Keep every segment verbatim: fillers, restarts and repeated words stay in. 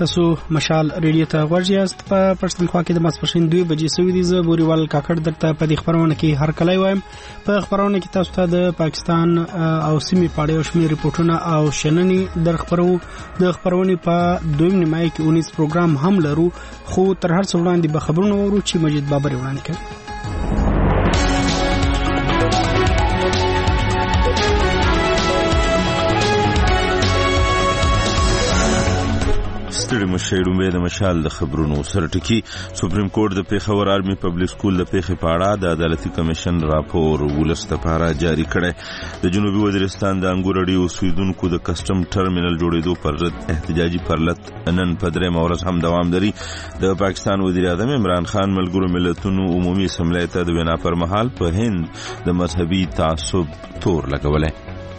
تاسو مشال ریډیو ته ورځئ په پښتونخوا کې د ماسپښین دوه بجې سوي دي. زه بوريوال کاکړ درته په دې خبرونه کې هر کله وایم. په خبرونه کې تاسو ته د پاکستان او سیمې په اړه شمېر ریپورتونه او شننې در خبرو. د خبرونې په دویم نیمایي کې اونیز پروګرام هم لرو، خو تر هر څه وړاندې به خبرونه ورو چې مجید بابر وړاندې کوي. ستړي مشایرومې د مشال د خبرونو سره ټکی. سپریم کورټ د پیښور آرمي پبلک سکول د پیښې په اړه د عدالتي کمیشن راپور ولست لپاره جاری کړی. د جنوبي وزیرستان د انګور اډې اوسیدونکو د کسټم ټرمینل جوړېدو پر ضد احتجاجي پرلط نن په درېیمه ورځ هم دوام لري. د پاکستان وزیر اعظم عمران خان ملګرو ملتونو عمومي اسمبلی ته د وینا پر مهال په هند د مذهبي تعصب تور لګولی.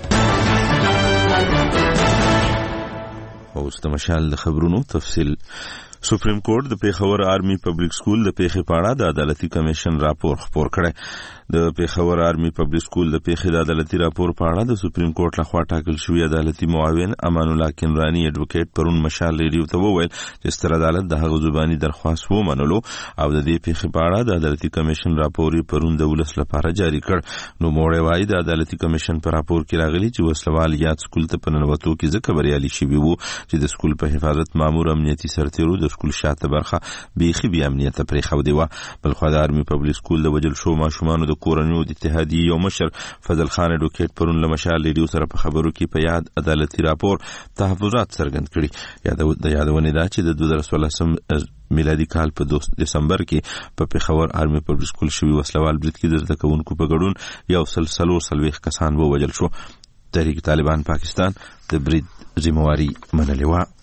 اوس د مشال د خبرونو تفصیل. سپریم کورټ د پیښور آرمي پبلک سکول د پیښې په اړه د عدالتي کمیشن راپور خپور کړی. د پیښور آرمي پبلک سکول د پیښې د عدالتي راپور په اړه د سپریم کورټ لخوا ټاکل شوی عدالتي معاون امان الله کنرانی اډوکیټ پرون مشال ریډیو ته وویل چې ستر عدالت د هغه زبانی درخواست ومنلو او د دې پیښې په اړه د عدالتي کمیشن راپور پرون د ولس لپاره جاری کړ. نو موړی وايي د عدالتي کمیشن په راپور کې راغلي چې وسلوال یاد سکول ته په ننوتو کې ځکه بریالي شوي وو چې د سکول په حفاظت مامور امنیتي سرتیرو د سکول شاته برخه بیخي بې امنیته پرېښودې وه. بلخوا د آرمي پبلک سکول د وژل شوو ماشومانو د کورنیو د اتحادیې یو مشر فضل خان اډوکیټ پرون له مشال ریډیو سره په خبرو کې په یاد عدالتي راپور تحفظات څرګند کړي. د یادونې ده چې د دوه زره څوارلسم میلادي کال په دسمبر کې په پیښور آرمي پبلک سکول شوي وسلوال برید کې د زده کوونکو په ګډون یو سل څلور څلوېښت کسان ووژل شو. تحریک طالبان پاکستان د برید ذمہواري منلې وه.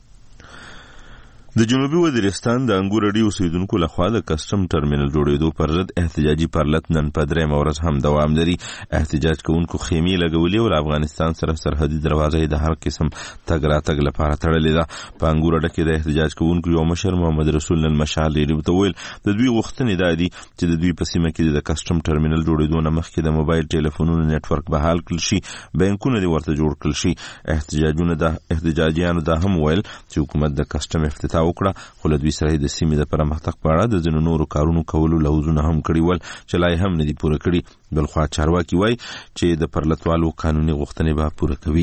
د جنوبي وزیرستان د انګور اډې اوسیدونکو لخوا د کسټم ټرمینل جوړېدو پر ضد احتجاجي پرلط نن په درېیمه ورځ هم دوام لري. احتجاج کوونکو خیمې لګولې او افغانستان سره سرحدي دروازه د هر قسم تګ راتګ لپاره تړلې ده. په انګور اډه کې د احتجاج کوونکو یو مشر محمد رسول نن مشال ریډیو ته ویل د دوی غوښتنې دا دي چې د دوی په سیمه کې د کسټم ټرمینل جوړېدو نه مخکې د موبایل ټلیفونونو نیټورک بحال کړل شي، بانکونه دې ورته جوړ کړل شي. احتجاجونه د احتجاجیانو دا هم ویل چې حکومت د کسټم افتتاح وکړه، خو له دوی سره د سیمې د پرمختګ په اړه د ځینو نورو کارونو کولو لوزونه هم کړي ول چې لا یې هم نه دي پوره کړي. بلخوا چارواکي وایي چې د پرلطوالو قانوني غوښتنې به پوره کوي.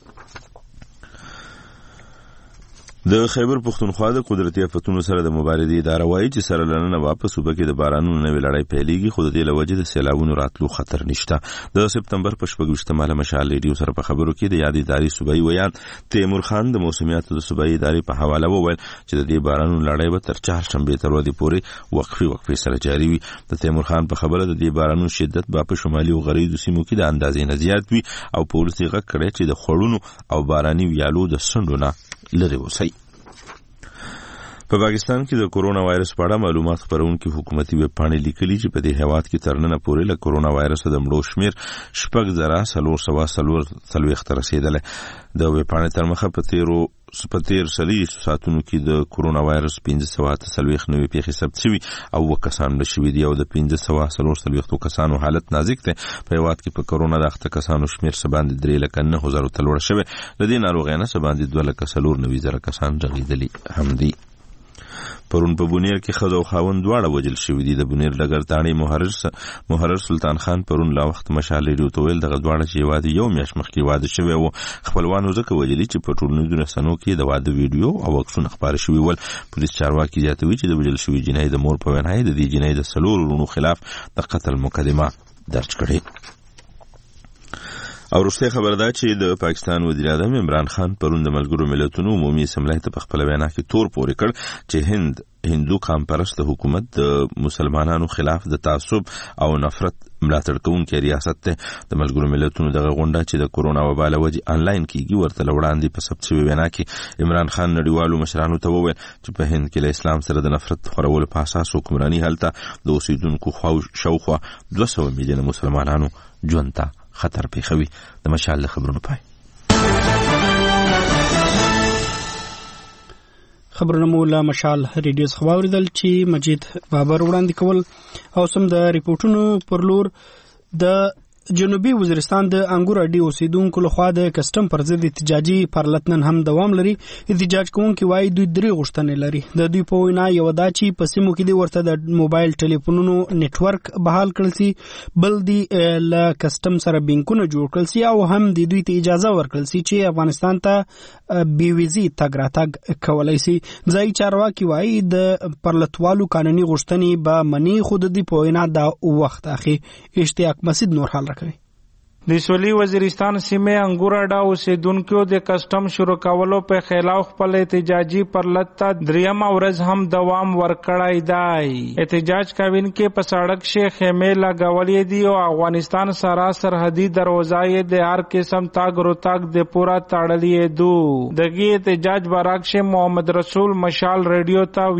د خیبر پښتونخوا د قدرتي آفتونو سره د مبارزې اداره وایي چې سره لننه واپس صوبه کې د بارانونو نوې لړۍ پیلېږي، خو د دې له وجې د سیلابونو راتلو خطر نشته. د سپتمبر په شپږ ویشتمه له مشال ریډیو سره په خبرو کې د یادې ادارې صوبایي ویان تیمور خان د موسمیاتو د صوبایي ادارې په حواله وویل چې د دې بارانونو لړۍ به تر چهارشنبې تر ورځې پورې وقفې وقفې سره جاري وي. د تیمور خان په خبره د دې بارانونو شدت به په شمالي او غربي سیمو کې د اندازې نه زیات وي او په ولس یې غږ کړی چې د خوړونو او باراني ویالو د څنډو نه لرې اوسئ. په پاکستان کې د کورونا وایرس په اړه معلومات خپرونکي حکومتي ویب پاڼې لیکلي چې په دې هیواد کې تر ننه پورې له کورونا وایرس د مړو شمېر شپږ زره څلور سوه څلوېښت ته رسېدلی. د ویب پاڼې تر مخه په تیرو په تیر څلوېښتو ساعتونو کې د کورونا وایرس پنځه سوه اته څلوېښت نوې پیښې ثبت شوي او اووه کسان مړه شوي دي او د پنځه سوه څلور څلوېښتو کسانو حالت نازک دی. په هیواد کې په کورونا د اخته کسانو شمېر څه باندې درې لکه نهه زرو ته لوړه شوې. د دې ناروغۍ نه څه باندې دوه لکه څلور نوي زره کسان رغېدلي هم دي. پرون په بونیر کې ښځه او خاوند دواړه وژل شوي دي. د بونیر ډګرتاڼي محرر محرر سلطان خان پرون لا وخت مشال ریډیو ته ویل دغه دواړه چې واده یو میاشت مخکې واده شوی و، خپلوانو ځکه وژلي چې په ټولنیزو رسنیو کې د واده ویډیو او عکسونه خپاره شوي ول. پولیس چارواکي زیاتوي چې د وژل شوي جنۍ د مور په وینا د دې جنۍ د څلورو وروڼو خلاف د قتل مقدمه درج کړې. او وروستۍ خبر ده چې د پاکستان وزیر اعظم عمران خان پرون د ملګرو ملتونو عمومي اسمبلی ته په خپله وینا کې تور پورې کړ چې هند هندو قام پرست حکومت د مسلمانانو خلاف د تعصب او نفرت ملاتړ کوونکی ریاست دی. د ملګرو ملتونو دغه غونډه چې د کورونا وبا له وجې انلاین کیږي ورته له وړاندې په ثبت شوې وینا کې عمران خان نړیوالو مشرانو ته وویل چې په هند کې له اسلام سره د نفرت خورولو په اساس حکمراني هلته د اوسیدونکو شاوخوا دوه سوه میلیونه مسلمانانو ژوند ته خطر پیښوي. د مشال خبرونو پای. خبرونه مو له مشال ریډیو څخه واوریدل چې مجید بابر وړاندې کول او سم د ریپورتونو پر لور. د جنوبي وزیرستان د انګور اډې اوسیدونکو لخوا د کسټم پر ضد احتجاجي پرلتنن هم دوام لري. احتجاج کوونکي وایي دوی درې غوښتنې لري. د دوی په وینا یو دا چې په سیمو کې د ورته د موبایل ټلیفونونو نتورک بحال کړل سي، بل دی ل کسټم سره بینکونه جوړ کړل سي، او هم د دوی ته اجازه ورکړل سي چې افغانستان ته بي ویزي تګ راتګ کولای سي. ځای چارواکي وایي د پرلتوالو قانوني غوښتنې به مني، خو د دې په وینا دا وخت اخی. اشتیاق مسعود نور حال راکوي. د سویلي وزیرستان سیمه انګور اډا اوسیدونکو د کسټم شروع کولو په خلاف خپل احتجاجي پرلت ته دریم ورځ هم دوام ورکړای دی. احتجاج کوونکي په سړک شي خیمه لګولې دي او افغانستان سره سرحدي دروازې د هر قسم تاګ روتاګ د پورا تړلې دو. دغه احتجاج برعکس محمد رسول مشال ریډیو ته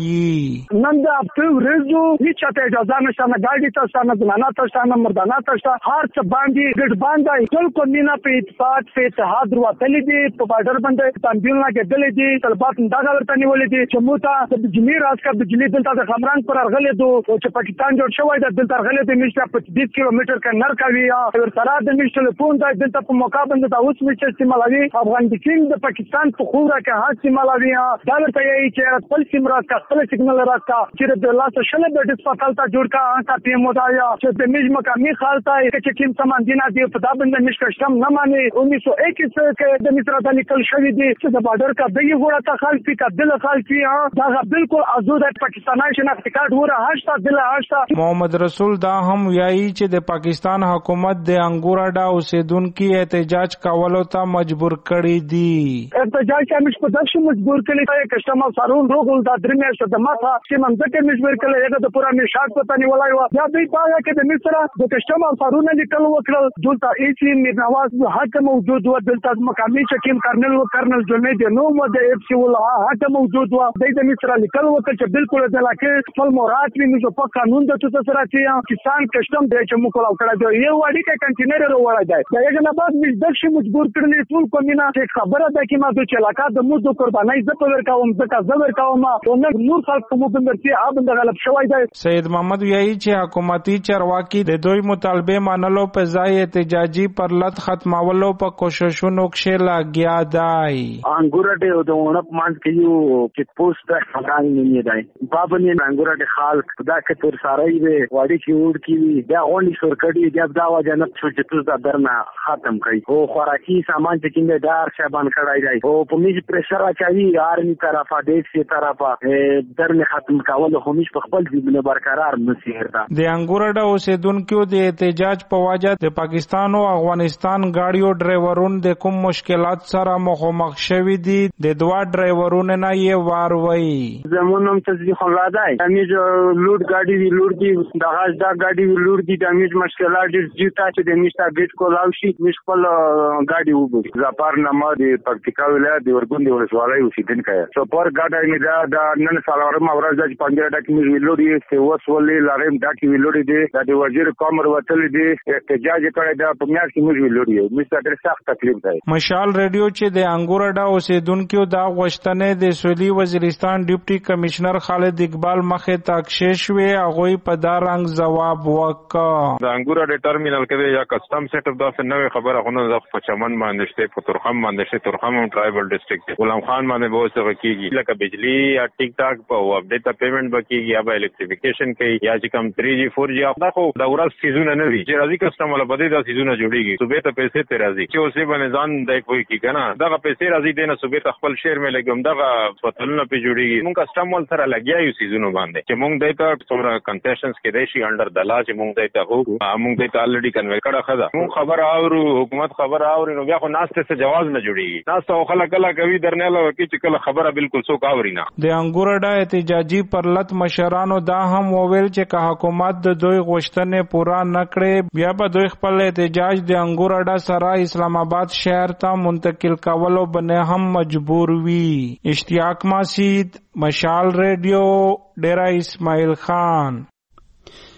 ویایي نن د هفته ورځو هیڅ ته اجازه نشته، نه ګاډي ته ستانه زنانه ته ستانه مردانه ته ستانه هر څه باندې ګډ باندې ټول کومینه په اتفاق په اتحاد ورتلې دي. په بارډر باندې تنظیمونه کېدلې دي، طلبات دغه ورته نیولې دي چې موږ ته د جمهور راځکه بجلی دلته د خمران پر ارغلې دو چې پاکستان جوړ شوی د دلته ارغلې د نشته په بیس کیلومتر کې نر کوي او سره د نشته ټلیفون د دلته په موقع باندې د اوس میچ استعمالوي. افغانستان د پاکستان په خوره کې هڅه استعمالوي دا ورته یي چې خپل سیم راځکه خپل سیګنال راځکه چې د الله ته شله د ډیسپټال ته جوړ کا انکا پی مودایا چې د میج مقامی خالتا چې کوم سامان دینه دی په دا باندې مشکشتم نه مانی انیس سو اکیس کې د مصر د لیکل شوی دی چې د بارډر کا دغه وړه ته خلک کا دل خلک دا بالکل ازود پاکستاني شناخت کارت وره هاشتا دل هاشتا. محمد رسول دا هم ویایي چې د پاکستان حکومت د انګور اډا اوسیدونکو احتجاج کولو ته مجبور کړی دی. احتجاج کې مش په دښه مجبور کړی دی کسٹمر سارون روغل دا درې میاشتې د ماته چې منځکه مجبور کړی هغه د پورا نشاط پته نیولای و یا دوی پاره کې د مصر د کسٹمر سارون لیکل وکړل دلته ایسی نواز حق موجود و دلته مقامی چکیم کرنل و کرنل جنید نو مو د اف سی ول حق موجود و د مصر لیکل وکړ چې بالکل د لکه خپل مراد وی نو په قانون د تو سره چې کسان کسٹم د چې مو کولاو کړه دی یو وړي کې کنټینر وروړای دی دغه نه بعد مش دښه مجبور کړل ټول کومینه چې خبره ده چې ما د چلاکا د مو د قربانای ز په ورکاوم ځکه ز ورکاوم او نه نور خلک کوم بندرتي اب د غلب شوی دی. سید محمد ویایي چې حکومتي چارواکي د دوی مطالبه مانلو په ځای احتجاجي پرلت ختمولو په کوششونو کې لاګیا دی. انګور اډې د ونپ مان کې یو چې پوسټ خبران نه دی بابنې انګور اډې خال دا کې تر ساري وي وړي کې وډ کې دا اونې سرکړي دا دا وجه نه چې تاسو دا درنه ختم کړي او خوراکي سامان چې کیند دار شبان کړای دی او په میج پرشر اچوي ارمي طرفه د سی طرفه درنه ختم کول خو میش په خپل ځبنه برقرار نسیر دا. د انګور اډې اوسیدونکو د احتجاج په وجه د پاکستان او افغانستان ګاډیو ډرایورون د کوم مشکلات سره مخامخ شوي دي د دوه ډرایورونو نه یې واروي. زمونږ تصدیق راځي امیج لوډ ګاډي وی لوډ دي د غاز دا ګاډي وی لوډ دي د امیج مشکلات دي چې تاسو د میشتا بیت کولاو شي مش خپل ګاډي وګورئ. زپار نامه د پکتیکا ولایت د ورګوند ولسوالۍ اوسیدونکی سو پر ګاډي می دا د نن سالارم اورز د پنځه ډک می ویلوډ دي چې وسولې لارم ډک ویلوډ دي د وزیر کومر وتل دي احتجاج کړی دا په میاشت کې موږ ویلوډ یو مستر ډېر سخت تکلیف دی. مشال ریډیو چې د انګور اډا اوسیدونکو دا غوښتنې د سویلي وزیرستان ډیپټي کمشنر خالد اقبال مخه تاکشش وی هغه په دا رنګ جواب وکړ. د انګور اډا ټرمینل کې یا کسٹم سیټ اپ دا نوې خبره خونه د پچمن باندې شته په تورخم باندې شته تورخم ټرایبل ډیسټریکټ غلام خان باندې به وسه کیږي لکه بجلی یا ټیک ټاک په اپډیټ پیمنٹ بکیږي یا به الکتریفیکیشن کوي یا چې کم تھری جی فور جی دا خو دا ورځ سیزونه نه وي چې راځي کسٹمر له بده دا سیزونه جوړیږي صوبې ته پیسې ته راځي چې اوسې باندې ځان دای کوي کی کنه دا پیسې راځي دینه صوبې ته خپل شهر مې لګم دا پتلونه په جوړیږي مونږ کسٹمر سره لګیا یو سیزونه باندې چې مونږ دایته څومره کنسیشنز کې دی شي انډر د لا چې مونږ دایته هو مونږ دایته الریډي کنوي کړه خدا مونږ خبر اورو حکومت خبر اوري نو بیا خو ناسته څه جواز نه جوړیږي ناسته خلک کله کوي درنه له کې چې کله خبره بالکل څوک اوري نه. د انګور اډا احتجاجي پرلت مشرانو دا هم وویل چې که حکومت د دوی غوښتنې پورا نکړي بیا به دوی خپل احتجاج د انګور اډا سره اسلام آباد شهر ته منتقل کولو باندې هم مجبور وي. اشتیاق مسعود مشال ریډیو ډیرا اسماعیل خان.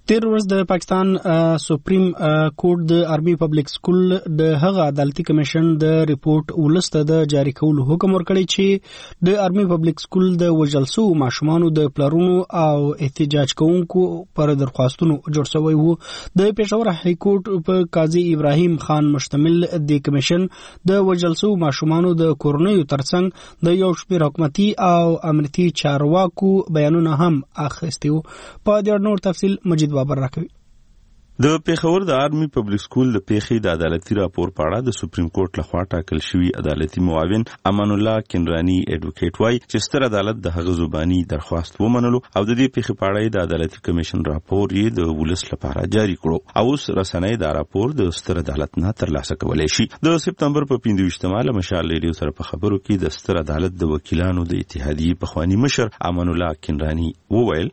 تیر ورځ د پاکستان سپریم کورټ د آرمي پبلک سکول د هغه عدالتي کمیشن د ریپورت ولسته د جاری کولو حکم ورکړی چې د آرمي پبلک سکول د وژل شوو ماشومانو د پلرونو او احتجاج کوونکو پر درخواستونو جوړ شوی وو. د پېښور های کورټ په قاضي ابراهیم خان مشتمل د کمیشن د وژل شوو ماشومانو د کورنیو ترڅنګ د یو شمېر حکومتي او امنیتي چارواکو بیانونه هم اخیستي وو. په دې نور تفصیل مجید بابر راکوي. د پیښور د آرمي پبلک سکول د پیښې د عدالتي راپور په اړه د سپریم کورټ لخوا ټاکل شوی عدالتي معاون امان الله کنرانی اډوکیټ وای چې ستر عدالت د هغه زبانی درخواست ومنلو او د دې پیښې په اړه د عدالتي کمیشن راپور یې د ولس لپاره جاری کړو او اوس رسنۍ دا راپور د ستر عدالت نه ترلاسه کولای شي. د سپتمبر په پنځه ویشتمه له مشال ریډیو سره په خبرو کې د ستر عدالت د وکیلانو د اتحادیې پخوانی مشر امان الله کنرانی وویل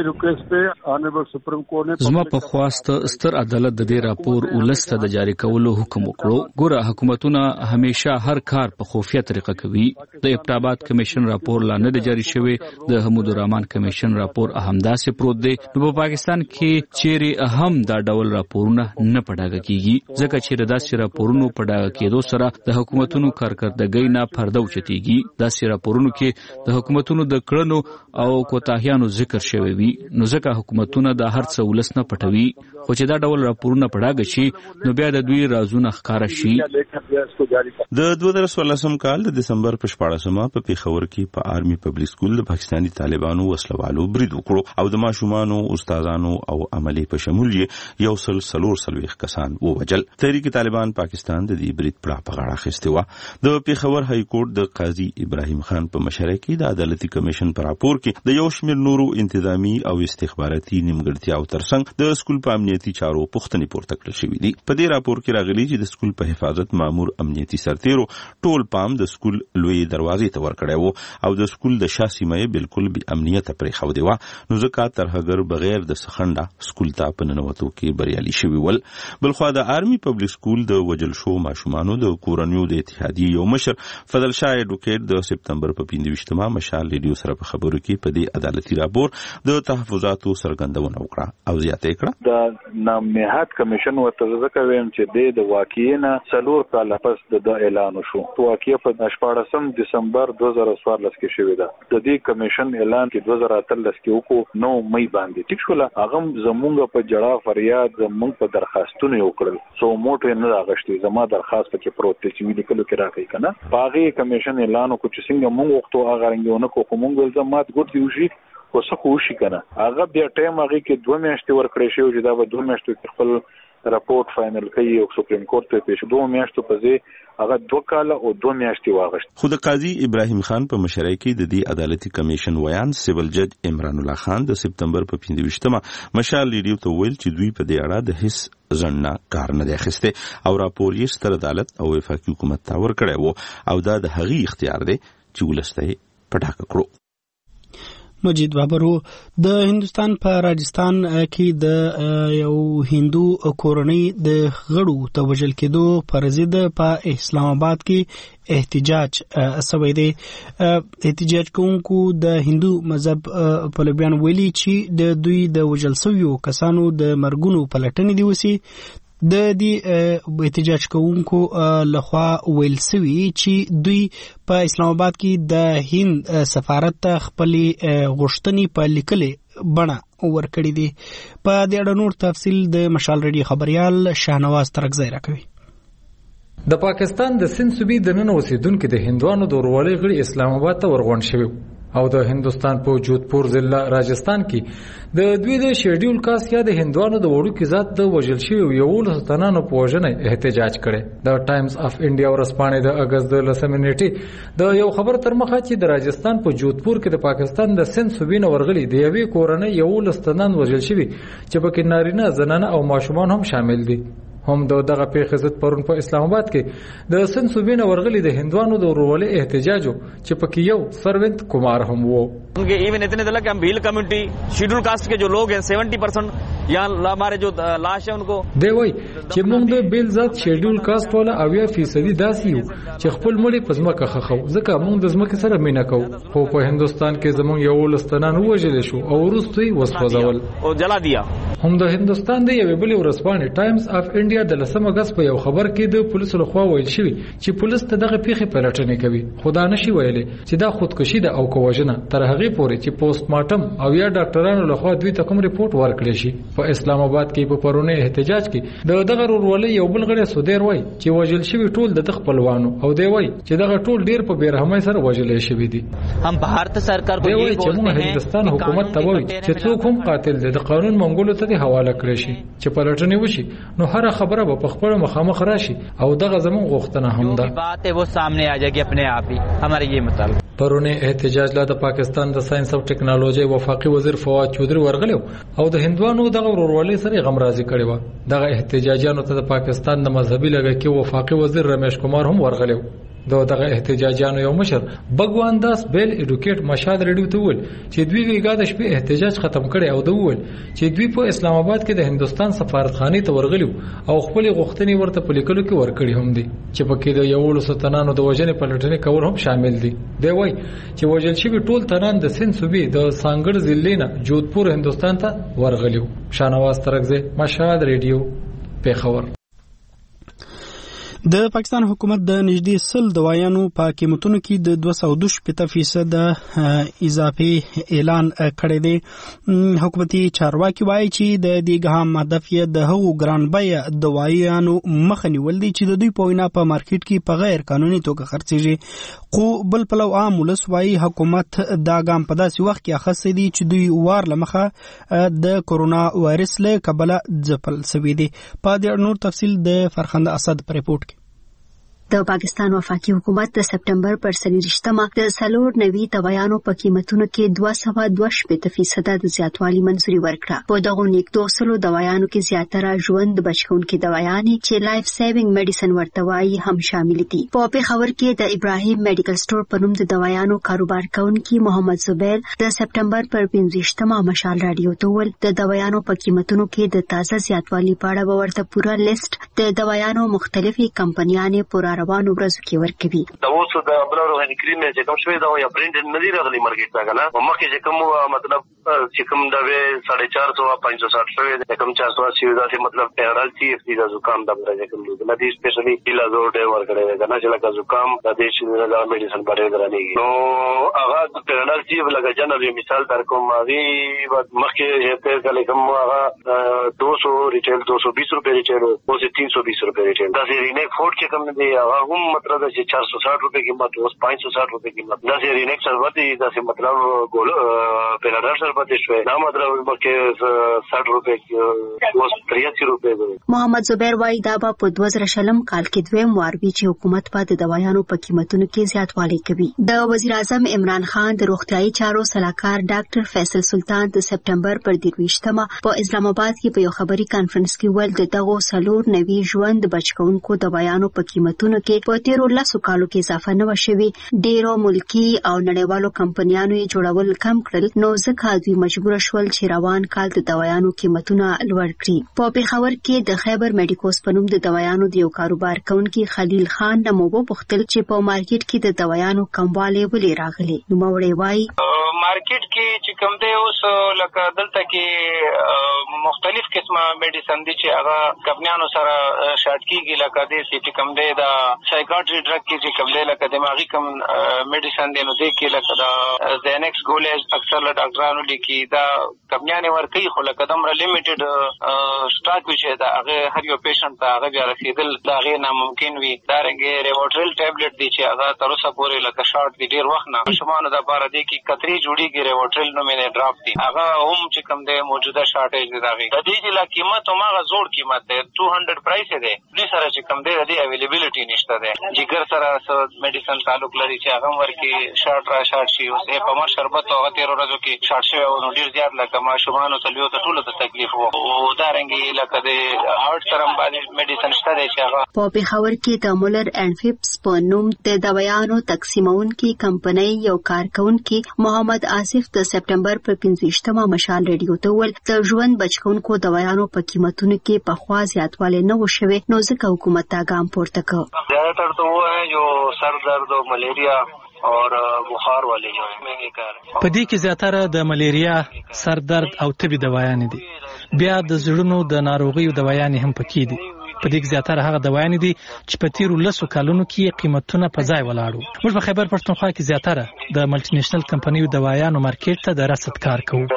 زما په خواست ستر عدالت د دې راپور ولسته د جاری کولو حکم وکړو. ګوره حکومتونه همیشه هر کار په خفیه طریقه کوي. د ابتابات کمیشن راپور لا نه جاری شوی، د حمود الرحمن کمیشن راپور همداسې پروت دی. په پاکستان کې چیرې هم دا ډول راپورونه نه پډاګه کیږي ځکه چې داسې راپورونو پډاګه کېدو سره د حکومتونو کارکردګۍ نه پرده اوچتېږي. داسې راپورونو کې د حکومتونو د کړنو او کوتاهیانو ذکر شوی وي، نو ځکه حکومتونه د هر څه ولس نه پټوي. خو چې دا ډول راپورونه پډاګه شي نو بیا د دوی رازونه ښکاره شي. د دوه زره څوارلسم کال د دسمبر په شپاړسمه په پیښور کې په آرمي پبلک سکول د پاکستاني طالبانو وسلوالو برید وکړو او د ماشومانو، استادانو او عملي په شمول یو سل څلور څلوېښت کسان ووژل. تحریک طالبان پاکستان د دې برید پړه په غاړه اخیستې وه. د پیښور های کورټ د قاضي ابراهیم خان په مشرۍ کې د عدالتي کمیشن په راپور کې د یو شمېر نورو انتظامی او استخباراتي نیمګړتیاو ترڅنګ د سکول په امنیتي چارو پوښتنې پورته کړل شوې دي. په دې راپور کې راغلي چې د سکول په حفاظت مامور امنیتي سرتیرو ټول پام د سکول لوی دروازې ته ورکړی وو او د سکول د شا سیمه یې بالکل بې امنیته پرېښودې وه، نو ځکه ترهګر بغیر د سخنډه سکول ته په ننوتو کې بریالي شوي ول. بلخوا د آرمي پبلک سکول د وژل شوو ماشومانو د کورنیو د اتحادیې یو مشر فضل شاه اډوکیټ د سپتمبر په پنځه ویشتمه مشال ریډیو سره په خبرو کې په دې عدالتي راپور د تحفظاتو څرګندونه وکړه او زیاته یې کړه. د نامنهاد کمیشن ورته ځکه ویم چې د واقعینا څلور کاله پس د اعلان شو. واقعي په شپاړسم دسمبر دوه زره څوارلس کې شوې ده. د دې کمیشن اعلان کې دوه زره اتلس کې وکړو نو مې باندې ټیک شو. هغه زمونږ په جړه فریاد زمونږ په درخواستونه وکړل، سو موټر نه راغشتي. زما درخواست کې پروت دی چې ویل کلو کې راځي کنه. باغې کمیشن اعلان وکړ چې څنګه مونږ وختو هغه رنګونه کوو مونږ زمات ګټ دی وشي وسه خوشي کنه. هغه بیا ټایم هغه کې دوه میاشتې ورکړې شو چې دا به دوه میاشتې خپل راپورټ فائنل کوي او سپریم کورټ ته پیښ دوه میاشتو په ځای هغه دوه کاله او دوه میاشتې واغشت. خو د قاضي ابراهیم خان په مشرۍ کې د دې عدالتي کمیشن ویان سیول جج عمران الله خان د سپتمبر په پنځه ویشتمه مشال ریډیو ته ویل چې دوی په دې اړه د هیڅ ځنډ کار نه دی اخیستی او راپور یې ستر عدالت او وفاقي حکومت ته ورکړی وو او دا د هغې اختیار دی چې ولسته یې پټاکه کړو. مجید بابرو د هندستان په راجستان کې د یو هندو کورنۍ د غړو ته وژل کېدو پر ضد په اسلام آباد کې احتجاج شوی دی. احتجاج کوونکو د هندو مذهب په لبیان ویلي چې د دوی د وژل شویو کسانو د مرګونو پلټنې دی وسی. د دې احتجاج کوونکو لخوا ویل شوی چې دوی په اسلام آباد کې د هند سفارت ته خپل غوښتنې په لیکلې بڼه ورکړې دي. په دې اړه نور تفصیل د مشال ریډیو خبريال شاهنواز ترکزی راکوي. د پاکستان د سند صوبې د نن اوسیدونکو د هندوانو د ورولې غړي اسلام آباد ته ورغون شوی او د هندستان په جودپور ضلع راجستان کې د دوی د شیډیول کاست یا د هندوانو د وړو کې ذات د وژل شوی یو لستانانو په وژنې احتجاج کړي. د ټایمز اف انډیا ورسپانې د اگست د لسمې نیټې د یو خبر تر مخه چې د راجستان په جودپور کې د پاکستان د سند صوبې نه ورغلي د یوې کورنۍ یو لستانان وژل شوی چې پکې نارینه، زنانه او ماشومان هم شامل دي. هم د دغه پیښې ضد پرون په اسلام آباد کې د سند صوبې نه ورغلي د هندوانو د ورولې احتجاج چې پکې یو سروینت کمار هم وو. उनके इवन इतने तक हम भील कम्युनिटी शेड्यूल कास्ट के जो लोग हैं सेवेंटी परसेंट यहाँ हमारे जो लाश है उनको دی وای چې موږ د بیل ذات شیډول کاست ولا اویا فیصدي داسې یو چې خپل مړي په ځمکه خخو ځکه موږ د ځمکې سره مینه کوو خو په هندستان کې زموږ یو لستنان وژل شو او وروسته یې وسوځول او جلا دیا. هم د هندستان د یوې بلې ورځپاڼې ټایمز اف انډیا د لسمه اگست په یو خبر کې د پولیسو لخوا ویل شوی چې پولیس ته دغه پیښې پلټنې کوي خو دا نشي ویلي چې دا خودکشي ده او کوژنه تر هغه پورې چې پوسټ مارټم او یا ډاکټرانو لخوا دوی ته کوم ریپورت ورکړي شي. په اسلام آباد کې په پرونه احتجاج کې د دغه ورولې یو بل غړي سودیر وای چې وژل شوی ټول د خپلوانو او دی وای چې دغه ټول ډیر په بیرحمۍ سره وژل شوی دي. هم بھارت سرکار کو یې بولته ہیں هندستان حکومت ته وایي چې څوک هم قاتل دی د قانون منګولو ته حواله کړی شي چې پلټنې وشي نو هر خبره به په خپل مخامخ راشي او دغه زمون غوښتنه هم ده. بات ہے وہ سامنے آ جائے گی اپنے آپ ہی ہمارے یہ مطالبه. پرونه احتجاج لا د پاکستان د ساينس او ټکنالوژي وفاقي وزیر فواد چودري ورغلو او د هندوانو دغه ورولې سره غمرازي کړي و. دغه احتجاجانو ته د پاکستان د مذهبي لږه کې وفاقي وزیر رمیش کمار هم ورغلو. دغه احتجاجانو یو مشر بګوان داس بیل ایډوکیټ مشاد ریډیو ته ول چې دوی ویګا د شپې احتجاج ختم کړي او د ول چې دوی په اسلام آباد کې د هندستان سفارتخانه ته ورغلو او خپل غوښتنې ورته په لیکلو کې ورکړي هم دي چې پکې د یو لستنانو د وژنې پلټنې کول هم شامل دي. دی وای چې وژل شوی ټول تنان د سند صوبې د سانګړ ضلع نه جودپور هندستان ته ورغلو. شانواز ترکزه مشاد ریډیو پیښور. د پاکستان حکومت د نږدې سل دوايانو په قیمتونو کې د دوه سوه دوه شپږ فیصد اضافي اعلان کړی دی. حکومتي چارواکي وایي چې د دې ګام هدف یې د هغو ګران بیه دوايانو مخه نیول دي چې د دوی په وینا په مارکیټ کې په غیر قانوني توګه خرڅېږي. خو بل پلو عام ولس وایي حکومت دا ګام په داسې وخت کې اخیستی دی چې دوی وار له مخه د کورونا وایرس له کبله ځپل شوي دي. په دې نور تفصیل د فرخنده اسد په ریپورت کې. د پاکستان وفاقي حکومت د سپټمبر پر څلوېښتمه د څلور نوي دوايانو په قیمتونو کې دوه سوه دوه شپېته فیصده د زیاتوالي منظوري ورکړه. په دغو نږدې سلو دوايانو کې زیاتره ژوند بچونکي دوايانې چې لایف سیوینګ میډیسن ورته وایي هم شامل دي. په پېښور کې د ابراهیم میډیکل سٹور په نوم د دوايانو کاروبار کوونکي محمد زبیر د سپټمبر پر پنځویشتمه مشال رادیو ته وویل د دوايانو په قیمتونو کې د تازه زیاتوالي په اړه به ورته پوره لیست د دوايانو مختلفي کمپنیانې پوره روانو ورځو کې ورکوي. دا اوس د بلورو کریم چې کوم شوی دا یا پرینټ نه دی راغلی مارکیټ ته کنه مخکې چې کوم مطلب چې کوم دا وې ساڑھے چار سو پانچ سو ساٹھ شوی د کوم چار سو اسی دا مطلب پیرال سی اف سی دا زکام دا برابر کوم دی نه دی سپیشلی ایلا زور ډیر ورکړی کنه چې لکه زکام د دې شنه دا میډیسن باندې درانیږي نو هغه پیرال سی لکه جنرال مثال در کوم دی مخکې چې کله کوم هغه دو سو ریټیل دو سو بیس روپے ریټیل او تین سو بیس روپے ریټیل دا سی رینیک فورٹ کې کوم دی هم مطلب چې چار سو ساٹھ روپے قیمت اوس پانچ سو ساٹھ روپے قیمت دا سی رینیک شربت دا سی مطلب ګول پیرال شربت شوی دا مطلب مکه ساٹھ روپے اوس تریاسی روپے. محمد زبیر وایي دا به په دوه زره شلم کال کې دویم وار وي چې حکومت په د دوايانو په قیمتونو کې زیاتوالی کوي. د وزیر اعظم عمران خان د روغتیايي چارو سلاکار ډاکټر فیصل سلطان د سپټمبر پر درویشتمه په اسلام آباد کې په یو خبري کانفرنس کې ویل د دغو څلور نوي ژوند بچکونکو دوايانو په قیمتونو کې په تیرو لسو کالو کې اضافه نه وشوي. ډیرو ملکی او نړیوالو کمپنیانو یې جوړول کم کړل نو ځکه دوی مجبور شول چې روان کال د دوايانو قیمتونه لوړ کړي. په پېښور کې د خیبر میډیکوس په نوم د دوايانو د یو کاروبار کوونکي خلیل خان نه مو وپوښتل چې په مارکیټ کې د دوايانو کموالی ولې راغلی. نوموړی وایي مارکیټ کې چې کوم دی اوس لکه دلته کې مختلف قسمه میډیسن دي چې هغه کمپنیانو سره شارټ کیږي لکه دې چې کوم دی دا سایکاټری ډرګ کې چې کوم دی لکه دماغي کوم میډیسن دی نو دې کې لکه دا زینکس ګولې اکثر له ډاکټرانو لیکي دا کمپنیانې ورکوي خو لکه دومره لیمیټډ سټاک وي چې دا هغه هر یو پیشنټ ته هغه بیا رسېدل د هغې ناممکن وي. دارنګې ریوټرل ټیبلټ دی چې هغه تر اوسه پورې لکه شارټ دی ډېر وخت نه ماشومانو دپاره دی کې کتري جوړېږي ریوټرل نومې ډراپ دی هغه هم چې کوم دی موجوده شارټېج دی د هغې د دې چې لا قیمت هماغه زوړ قیمت دی ټو هنډرډ پرایس یې دی دې سره چې کوم دی د دې اویلیبلټي نشته دی. جګر سره څه میډیسن تعلق لري چې هغه هم ورکې شارټ را شارټ شي. اوس یې په مر شربت هغه تېرو ورځو کې شارټ شوی و نو ډېر زیات لکه ماشومانو ته لویو ته ټولو ته تکلیف و او دارنګې لکه د هارټ سره هم بعضې میډیسن شته دی چې هغه په پېښور کې د مولر اینډ فیپس په نوم د دوايانو تقسیمونکي کمپنۍ یو کارکونکي محمد آصف د سپټمبر په پنځویشتمه مشال ریډیو ته وویل د ژوند بچ کوونکو دوايانو په قیمتونو کې په خوا زیاتوالی نه و شوی نو ځکه حکومت تا ګام پورته کړ. زیاتر تو وہ ہے جو سر درد اور ملیریا اور بخار والے جو ہیں مهنګي کار. په دې کې زیاتره د ملیریا، سر درد او تبي دوايان دي. بیا د زړونو د ناروغیو دوايان هم پکې دي. په دې کې زیاتره هغه دوايان دي چې په تیرو لسو کلونو کې قیمتونه په ځای ولاړو. موږ په خیبر پښتونخوا کې زیاتره د ملټي نېشنل کمپنیو دوايانو مارکیټ ته د رسد کار کوو.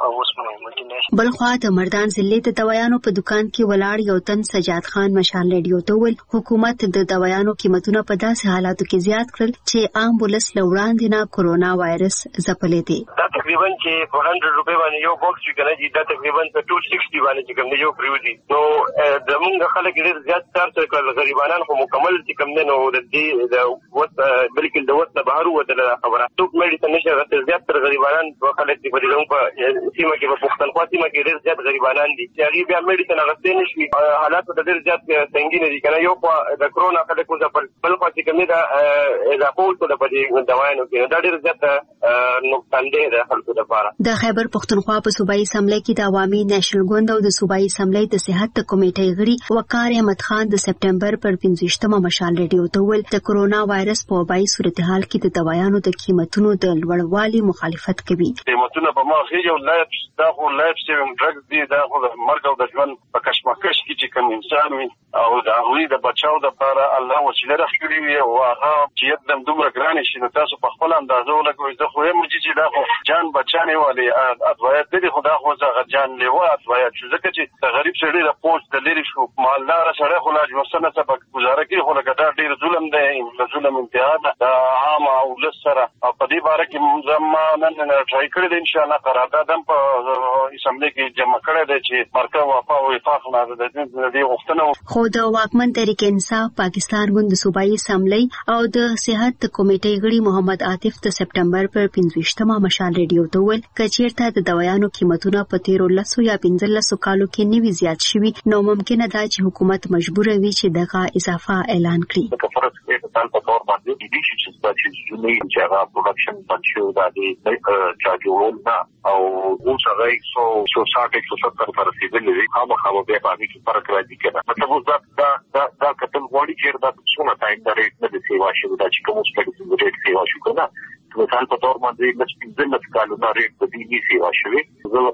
بلخوا د مردان ضلع د دوايانو په دکان کې ولاړ یو تن سجاد خان مشال ریډیو ته ویل حکومت د دوايانو قیمتونه په داسې حالاتو کې زیات کړل چې عام ولس له وړاندې نه کورونا وایرس ځپلې دي. دا تقریبا چې په سل روپۍ باندې یو باکس چې کنه دا تقریبا په دوه سو شصت باندې چې کوم یو پریودي نو زمونږ خلک ډېر زیات کار کوي. غریبانان خو مکمل چې کوم نه نو د دې د وت بلکې د وت بهر وته خبره ټوک مېډي ته نشه غته زیات تر غریبانان په خلک په دې په سیمه کې په پښتونخوا سیمه کې ډېر زیات غریبانان دي چې هغه بیا مېډي ته غته نشي. حالات د ډېر زیات سنگین دي کنه یو په د کرونا خلک په بل په چې کوم دا اضافه ولته په دې دوايانو کې دا ډېر زیات نقصان دی د خلکو لپاره. د خیبر پښتونخوا په صوبایي اسمبلی کې د عوامي نېشنل ګوند او د صوبایي اسمبلی د صحت کمیټې غړي وقار احمد خان د سپټمبر پر پنځه مشال ریډیو ته ویل د کورونا وایرس په وبایي صورتحال کې د دوايانو د قیمتونو د لوړوالي مخالفت کوي. قیمتونه په ماخه یو لایف دا خو لایف سیوم ډرګ دی دا خو د مرګ او د ژوند په کشمکش کې چې کوم انسان وي او د هغوی د بچاو د لپاره الله وسیله راخړي وي او هغه چې یکدم دومره ګران شي نو تاسو په خپل اندازو لګوي. زه خو یم چې دا خو جان بچانه والی ادوایت دي خدا خو زه جان لیوا ادوایت چې ځکه چې غریب سړي د پوسټ د لری شو مالدار سره خو لاج وسنه سبق گزاره کوي خو لکه دا ډیر ظلم دی د ظلم انتها د عام او لسره او په دې باره کې زمانه نه ټرای کړی د ان شاء الله قرارداد هم په اسمبلی کې جمع کړی دی چې مرکه وفا او وفاق نه د دې غوښتنه خو د واکمن تحریک انصاف پاکستان ګوند صوبایي اسمبلی او د صحت کمیټې غړي محمد عاطف د سپټمبر پر پنځه مشال ریډیو ته ویل کچیرته د دوايانو قیمتونه په تیرو لسو یا پنځلسو کالو کې نوي زیات شوي نو ممکنه ده چې حکومت مجبور وي چې دغه اضافه اعلان کړي. فرض کې تاسو په تور باندې د دې چې چې جنې چې هغه پروډکشن بنشو دا د چاجول نه او اوس هغه یک سو شاټ یک سو ستر پر رسیدلې هغه هغه به باندې کې فرق راځي کنه. مطلب دا دا دا دا کتل وړي چې دا څونه ټایم دا ریټ نه دی سیوا شو دا چې کوم څه کې ریټ سیوا شو کنه. مثال په تور باندې لږ پنځه کالونه ریټ د دې نه سیوا شوی.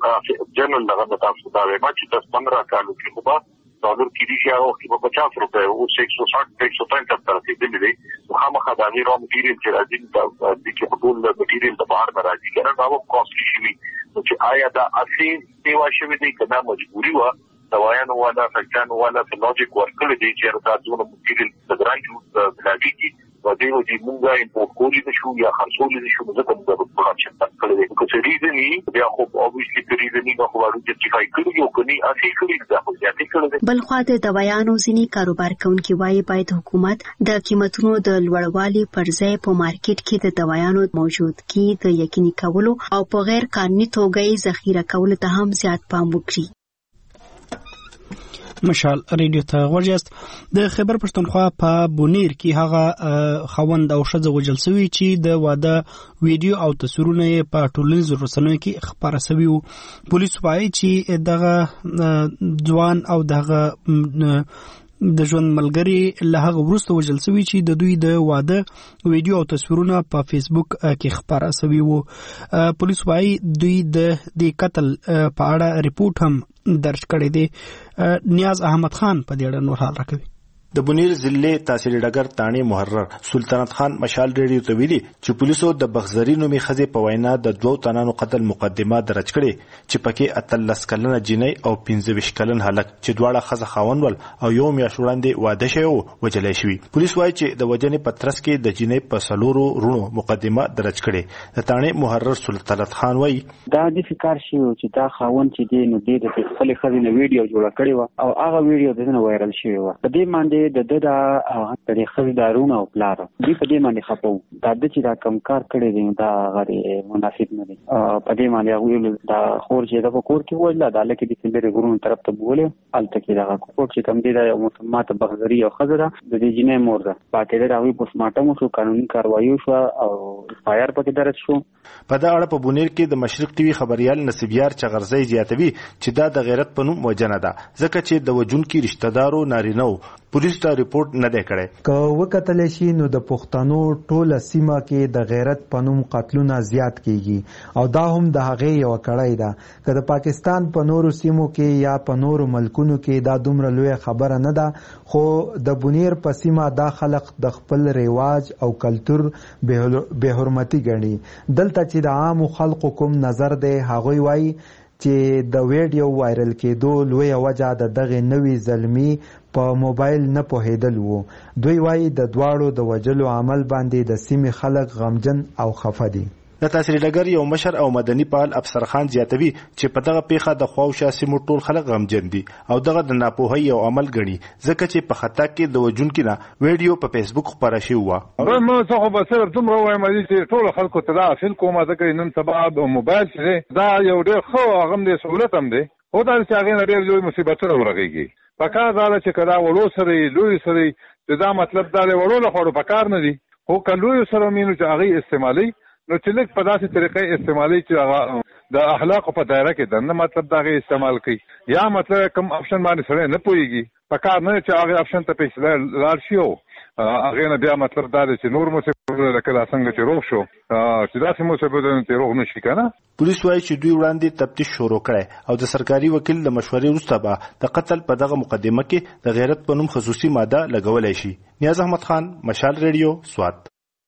زه جنرال دغه تاسو دا وایم چې تاسو پندرہ کالو کې خو با ډالر کې دي چې او په پچاس روپے او یک سو شاټ یک سو پنځه تر رسیدلې دي خامہ خدامي رو مټیریل چې راځي د دې په ټول مټیریل د بهر راځي کنه دا و کاستلی شي چې آیا دا اصلي سیوا شوی دی کنه مجبوری و دوايانو والا فکرانو والا په لوجیک ورکړي دي چې راځو نو مټیریل د ګرانټ بلاګي و دې و دې مونږه امپورټ کولی دي شو یا خرڅول دي شو ځکه د پروډکشن تکل دي که څه ریزنی بیا خو اوبویسلی په ریزنی نو خو ورو جسټیفای کړی یو کني اصلي کړی دا خو ځاتې کړی. بل خو د دوايانو ځینی کاروبار کوونکي وايي باید حکومت د قیمتونو د لوړوالي پر ځای په مارکیټ کې د دوايانو موجودګي د یقیني کولو او په غیر قانوني توګه ذخیره کولو ته هم زیات پام وکړي. مشال ریډیو ته ورجست د خیبر پښتونخوا په بونیر کې هغه خوند او شذ وجل سوي چې د واده ویډیو او تصویرونه په ټولنیزو رسنیو کې خبره سوي وو. پولیس وايي چې دغه ځوان او دغه د ژوند ملګری له هغه وروسته وجل سوي چې د دوی د واده ویډیو او تصویرونه په فیسبوک کې خبره سوي وو. پولیس وايي دوی د دې قتل په اړه ریپورت هم درج کړی دی. نیاز احمد خان په دې اړه نور حال راکوي. د بونیر ضلع تحصیل ډګر تانی محرر سلطنت خان مشال ریډیو ته ویلي چې پولیسو د بغزري نومي خزې په وینا د دوو تنانو قتل مقدمه درج کړې چې پکې اتلس کلنه جنۍ او پنځه ویشت کلن هلک چې دواړه ښځه خاوند ول او یو میاشت وړاندې واده شوی و وجلی شوي. پولیس وایي چې د وژنې په ترڅ کې د جنۍ په څلورو رونو مقدمه درج کړې. د تانی محرر سلطنت خان وایي دا د فکر شي چې دا خاوند چې دی نو د خپل خزې نه ویډیو جوړ کړی و او هغه ویډیو د نه وایرل شوی و. په دې باندې دی د د د طریقې دارونه او پلار دی په دې باندې خپو دا د چې دا کم کار کړی دی دا غری مناسب نه دی په دې باندې هغه دا خور چې د کور کې ولا د لکه د سندري ګورون طرف ته بوله الته کې دا کور چې کم دی دا یو متمات بغزري او خزره د دې جنې مور ده پاتې دا هغه پوسټ مارټم شو قانوني کاروایی شو او فایر پکې درج شو. په دا اړه په بونیر کې د مشرق ټي وي خبريال نصیبیار چغرزی زیاتوي چې دا د غیرت په نوم وجنه ده ځکه چې د وجون کې رشتہ دارو نارینه پولیس ته ریپورت نه دی کړی. که وکتل شي نو د پښتنو ټوله سیمه کې د غیرت په نوم قتلونه زیات کیږي او دا هم د هغې یو کړی ده که د پاکستان په نورو سیمو کې یا په نورو ملکونو کې دا دومره لوی خبره نه ده خو د بونیر په سیمه دا خلق د خپل رواج او کلچر به حرمتي ګڼي. دلته چې د عام خلکو کوم نظر دی هغوی وایي چې د ویډیو وایرل کېدو لویه وجه د دغه نوي زلمی په موبایل نه پوهېدل وو. دوی وایي د دواړو د وجلو عمل باندې د سیمې خلک غمجن او خفه دي. د تاثیر ډګر یو مشر او مدني فعال افسر خان زیاتوي چې په دغه پیښه د خواوشا سیمو ټول خلک غمجن دي او دغه د ناپوهۍ او عمل ګڼي ځکه چې په خطا کې د وجونکو نه ویډیو په فیسبوک خپاره شوی و. نو څه خو به صرف دومره وایم چې ټول خلکو ته دا فیل کومه ځکه نن سبا د موبایل چې دا یو ډېر ښه هغه د سہولت هم دی خو دا چې هغې نه ډېر لوی مصیبتونه ورغېږي. په کار دا ده چې که دا وړو سره لوی سره دا مطلب دا دی وړو لخوا په کار نه دي خو که لویو سره مینو چې هغې استعمالوي نو چې لږ په داسې طریقې استعمالي چې هغه د اخلاقو په دایره کې دننه مطلب د هغې استعمال کوي یا مطلب کوم آپشن باندې سړی نه پوهېږي په کار نه چې هغې آپشن ته پیسې لاړ شي او هغې نه بیا مطلب دا دی چې نور مصیبتونه لکه دا څنګه چې روغ شو چې داسې مصیبتونه چې روغ نه شي که نه. پولیس وایي چې دوی وړاندې تفتیش شروع کړی او د سرکاري وکیل د مشورې وروسته به د قتل په دغه مقدمه کې د غیرت په نوم خصوصي ماده لګولی شي. نیاز احمد خان، مشال ریډیو، سوات.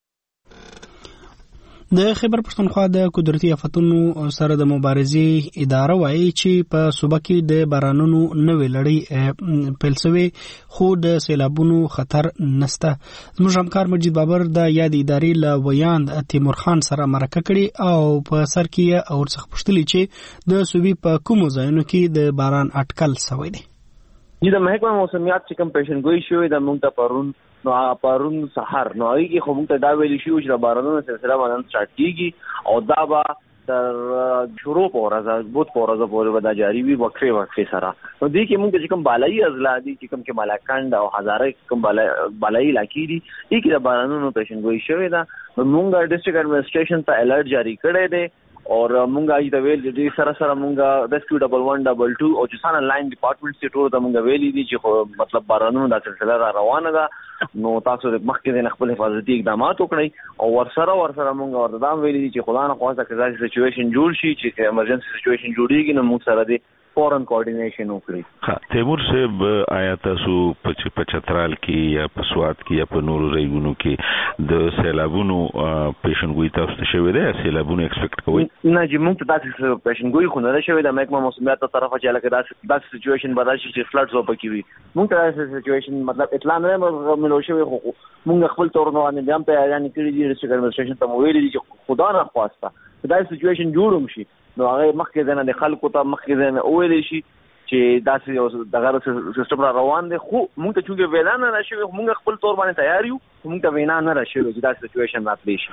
د خیبر پښتونخوا د قدرتي آفتونو سره د مبارزې اداره وایي چې په صوبه کې د بارانونو نوې لړۍ پیل شوې خو د سیلابونو خطر نشته. زموږ همکار مجید بابر د یاد ادارې له ویاند تیمور خان سره مرکه کړې او په سر کې اور څخه پوښتلي چې د صوبې په کومو ځایونو کې د باران اټکل شوی دی. د محکمه موسمیات چې کوم پیشنګوئی شوې د مونږ ته پرون نو پرون سحر نو هغه کې خو موږ ته دا ویل شو چې د بارانونو سلسله باندې سٹارټ کیږي او دا به تر شروع پورې بہت پورې پورې ودا جاری وي وقفه وقفه سره. نو دې کې موږ چې کوم بالایي اضلاع دي چې کوم کې ملاکند او هزاره کوم بالایي علاقې دي دې کې د بارانونو پیشنګوئی شوې ده. موږ ډیسټریکټ ایڈمنسټریشن ته الرټ جاری کړی دی اور مونږه ای د ویل دي سره سره مونږه ریسکیو ډبل ون ډبل ټو او چې سان لاین ډپارټمنټ سي ټول د مونږه ویلي دي چې مطلب بارانونو د سلسله را روانه ده نو تاسو د مخکې د خپل حفاظتي اقدامات وکړئ او ورسره ورسره مونږ ورته دا ویلي دي چې خدای نه خواسته که دا سچويشن جوړ شي چې ایمرجنسي سچويشن جوړیږي نو موږ سره د فورن کوارډینیشن وکړي. ها تیمور صاحب آیا تاسو په چترال کې یا په سوات کې یا په نورو ځایونو کې د سیلابونو پیشنګوئی تاسو شوی دی سیلابونو ایکسپیکټ کوئ؟ نه چې موږ ته داسې پیشنګوئی خو نه شوی د محکمه موسمیات تر طرفه چې لکه داسې داسې سچويشن به راشي چې فلډز وبکې وي موږ ته داسې سچويشن مطلب اطلاع نه ملو شوی خو موږ خپل تور نه باندې هم تیاری کړی دي ډیسټریکټ ایڈمنسټریشن ته ویلي دي چې خدا نه خواسته دا سچويشن جوړوم شي نو هغه مخکې ځنه د خلکو ته مخکې ځنه ویلي شي چې داسې دغه سیستم را روان دی خو موږ ته چې وینا نه راشي موږ خپل تور باندې تیار یو موږ ته وینا نه راشي چې دا سچويشن راتلی شي.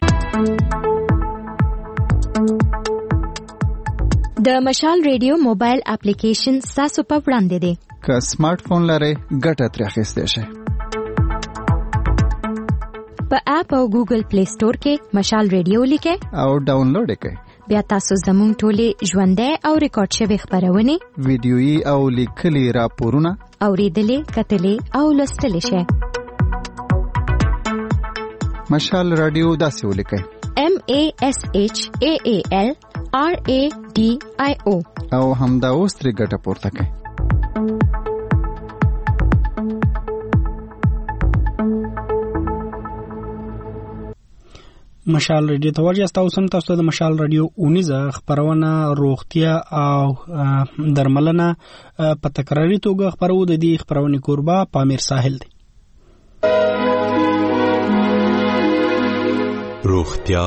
د مشال ریډیو موبایل اپلیکیشن تاسو په وړاندې دی که سمارټ فون لرئ ګټه ترې اخیستی شئ. په اپ او ګوګل پلی سٹور کې مشال ریډیو لیکئ او ډاونلوډ یې کړئ. بیا تاسو زموږ ټولې ژوندۍ او ریکارډ شوې خپرونې ویډیويي او لیکلي راپورونه اورېدلې کتلې او لوستلې شئ. مشال رادیو داسې ولیکئ M A S H A A L R A D I O او همدا اوس ترې ګټه پورته کړئ. مشال ریډیو ته ورجاست تاسو هم تاسو د مشال ریډیو اونیزه خبرونه روغتیا او درملنه په تکراري توګه خبرو د دې خبرونه کوربه پامیر ساحل دی. روغتیا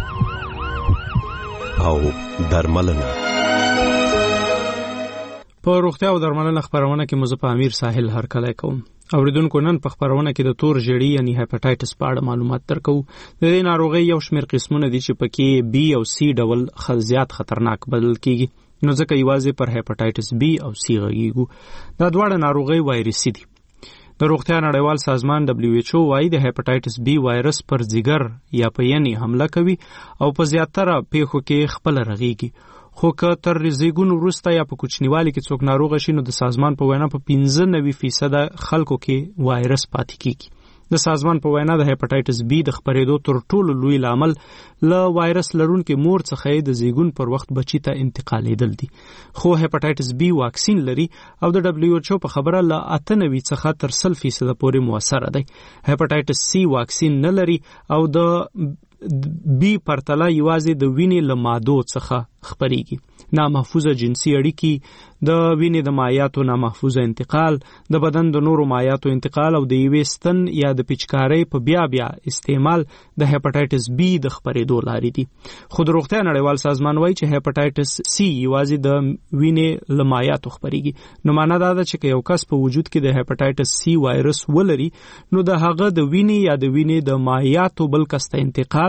او درملنه په روغتیا او درملنه خبرونه کې مزه په امیر ساحل هر کله کوم اوریدونکو نن په خبرونه کې د تور ژیړي یعنی هپاټایټس په اړه معلومات درکو. د دې ناروغۍ یو شمېر قسمونه دي چې پکې بي او سی ډول زیات خطرناک بلل کیږي، نو ځکه یوازې پر هپاټایټس بي او سی غږیږو. دا دواړه ناروغۍ وایرسي دي. د روغتیا نړیوال سازمان دبليو ایچ او وايي د هپاټایټس بي وایرس پر ځیګر یا په ینې حمله کوي او په زیاتره پیښو کې خپل رغیږي. خو که تر زیږون وروسته یا په کوچنیوالي کې څوک ناروغه شي نو د سازمان په وینا په پنځه نوي فیصد خلکو کې وایرس پاتې کیږي. د سازمان په وینا د هپاټایټس بي د خپرېدو تر ټولو لوی لامل له وایرس لرونکي مور څخه د زیږون پر وخت بچی ته انتقالېدل دي. خو هپاټایټس بي واکسین لري او د دبليو ایچ او په خبره له اته نوي څخه تر سل فیصد پورې موثره دی. هپاټایټس سی واکسین نه لري او د بی پرتله یوازې د وینې له مادو څخه خپریږي. نامحفوظه جنسي اړیکې، د وینې د مایعاتو نامحفوظه انتقال، د بدن د نورو مایعاتو انتقال او د یوې ستن یا د پیچکارۍ په بیا بیا استعمال د هپاټایټس بي د خپرېدو لارې دي. خو د روغتیا نړیوال سازمان وایي چې هپاټایټس سی یوازې د وینې له مایعاتو خپریږي. نو معنا دا ده چې یو کس په وجود کې د هپاټایټس سی وایرس ولري نو د هغه د وینې یا د وینې د مایعاتو بل کس ته انتقال،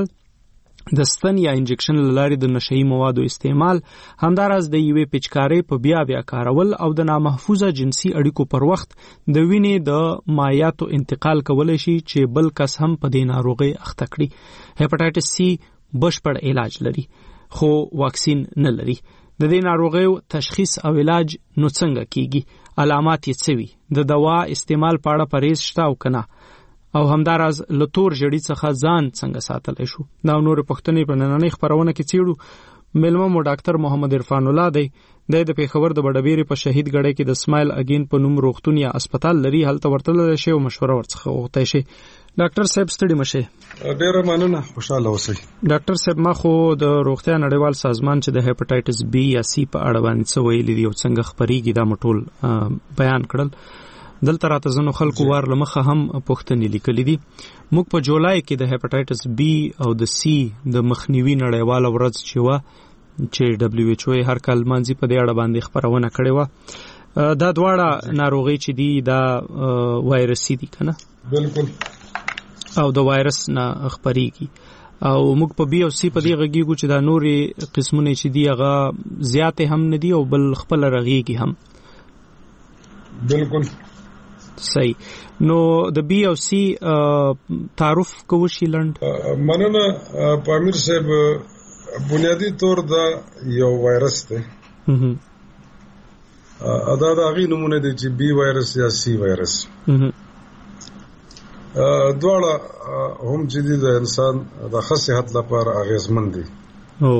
د ستن یا انجکشن لاري د نشئی موادو استعمال، همدارس د یوې پیچکارۍ په بیا بیا کارول او د نامحفوظه جنسي اړیکو پر وخت د وینې د مایعاتو انتقال کولای شي چې بل کس هم په دې ناروغي اخته کړي. هپاټایټس سی بشپړ علاج لري خو واکسین نه لري. د دې ناروغي تشخیص او علاج نو څنګه کیږي؟ علامات یې څه وي؟ د دوا استعمال په اړه پرهیز شته او کنه؟ او همداراز له تور ژیړي څخه ځان څنګه ساتلی شو؟ دا نور پوښتنې په نننۍ خبرونه کې څیړو. مېلمه مو ډاکټر محمد عرفان الله دی. د پېښور د بډبېرې په شهید ګړی کې د سمایل اگین په نوم روغتون یا هسپتال لري، هلته ورتللی شي او مشوره ورڅخه وغوښتی شي. ډاکټر صاحب ستړي مشه. ډېره مننه، خوشاله اوسئ. ډاکټر صاحب ما خو د روغتیا نړیوال سازمان چې د هپاټایټس بي یا سی په اړه باندې څه ویلي دي او څنګه خپریږي دا مو ټول بیان کړل. دلته راته ځنو خلکو وار لمخه هم پوښتنې لیکلې دي. موږ په جولای کې د هپاټایټس بي او د سی د مخنیوي نړیواله ورځ چې وه چې دبليو ایچ او هر کال مانځي په دې اړه باندې خبرونه کړې وه. دا دواړه ناروغۍ چې دي دا وایرسي دي که نه؟ بالکل. او د وایرس نه خپریږي او موږ په بي او سی په دې غږیږو چې دا نورې قسمونه چې دي هغه زیاتې هم نه دي او بل خپله رغیږي هم. بالکل صحیح. نو د بي او سی تعارف کوو شي لند. مننه پامیر صاحب. بنیادی طور دا یو وایرس دی. ادا دا غي نمونه دي چې بي وایرس یا سی وایرس. دواړه هم چې دي د انسان د صحت لپاره اغیزمن دي. او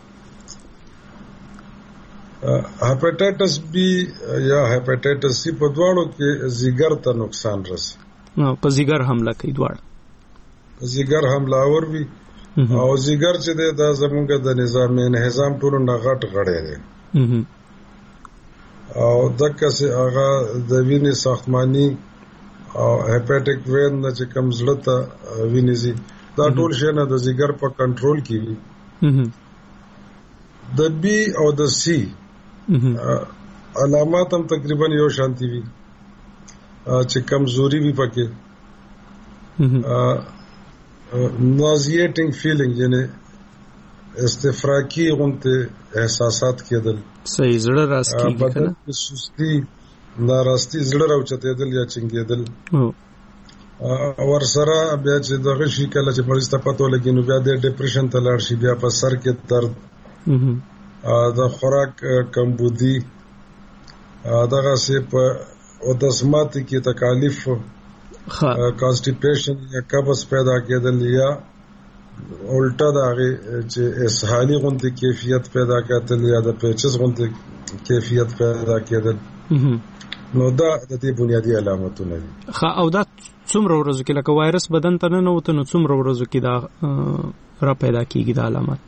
هپاټایټس بي یا هپاټایټس سی په دواړو کې ځیګر ته نقصان رسي. نو په ځیګر حمله کوي دواړه. ځیګر حمله اور وي او ځیګر چې دی دا زموږ د نظام انهضام ټولو نه غټ غړی دی او دغه څه هغه د وینې ساختماني او هپاټیک وین نه چې کوم زړه ته وینې ځي دا ټول شی نه د ځیګر په کنټرول کې وي. د بي او د سی علامات هم تقریبا یو شانتي وي چې کمزوري وي پکې، نازیټینګ فیلینګ یعنی استفراقی غونته احساسات کېدل. صحیح. زړه راس کېږي بدن کې سستی، ناراستی، زړه راوچتېدل یا چنګېدل. ورسره بیا چې دغه شي کله چې مریض ته پته ولګي نو بیا د ډیپریشن ته لاړ شي، بیا په سر کې درد، د خوراک کمبودی، دغه سي په اودسمات کې تکالیف، کانسټیپیشن یا قبض پیدا کېدل یا الټا دغه چې اسهالي غونډه کیفیت پیدا کېدل یا د پیچز غونډه کیفیت پیدا کېدل. نو دا د دې بنیادی علامتونه دي. ښه. او دا څومره ورځو کې لکه وایرس بدن ته نه نوته نو څومره ورځو کې دا را پیدا کېږي دا علامات؟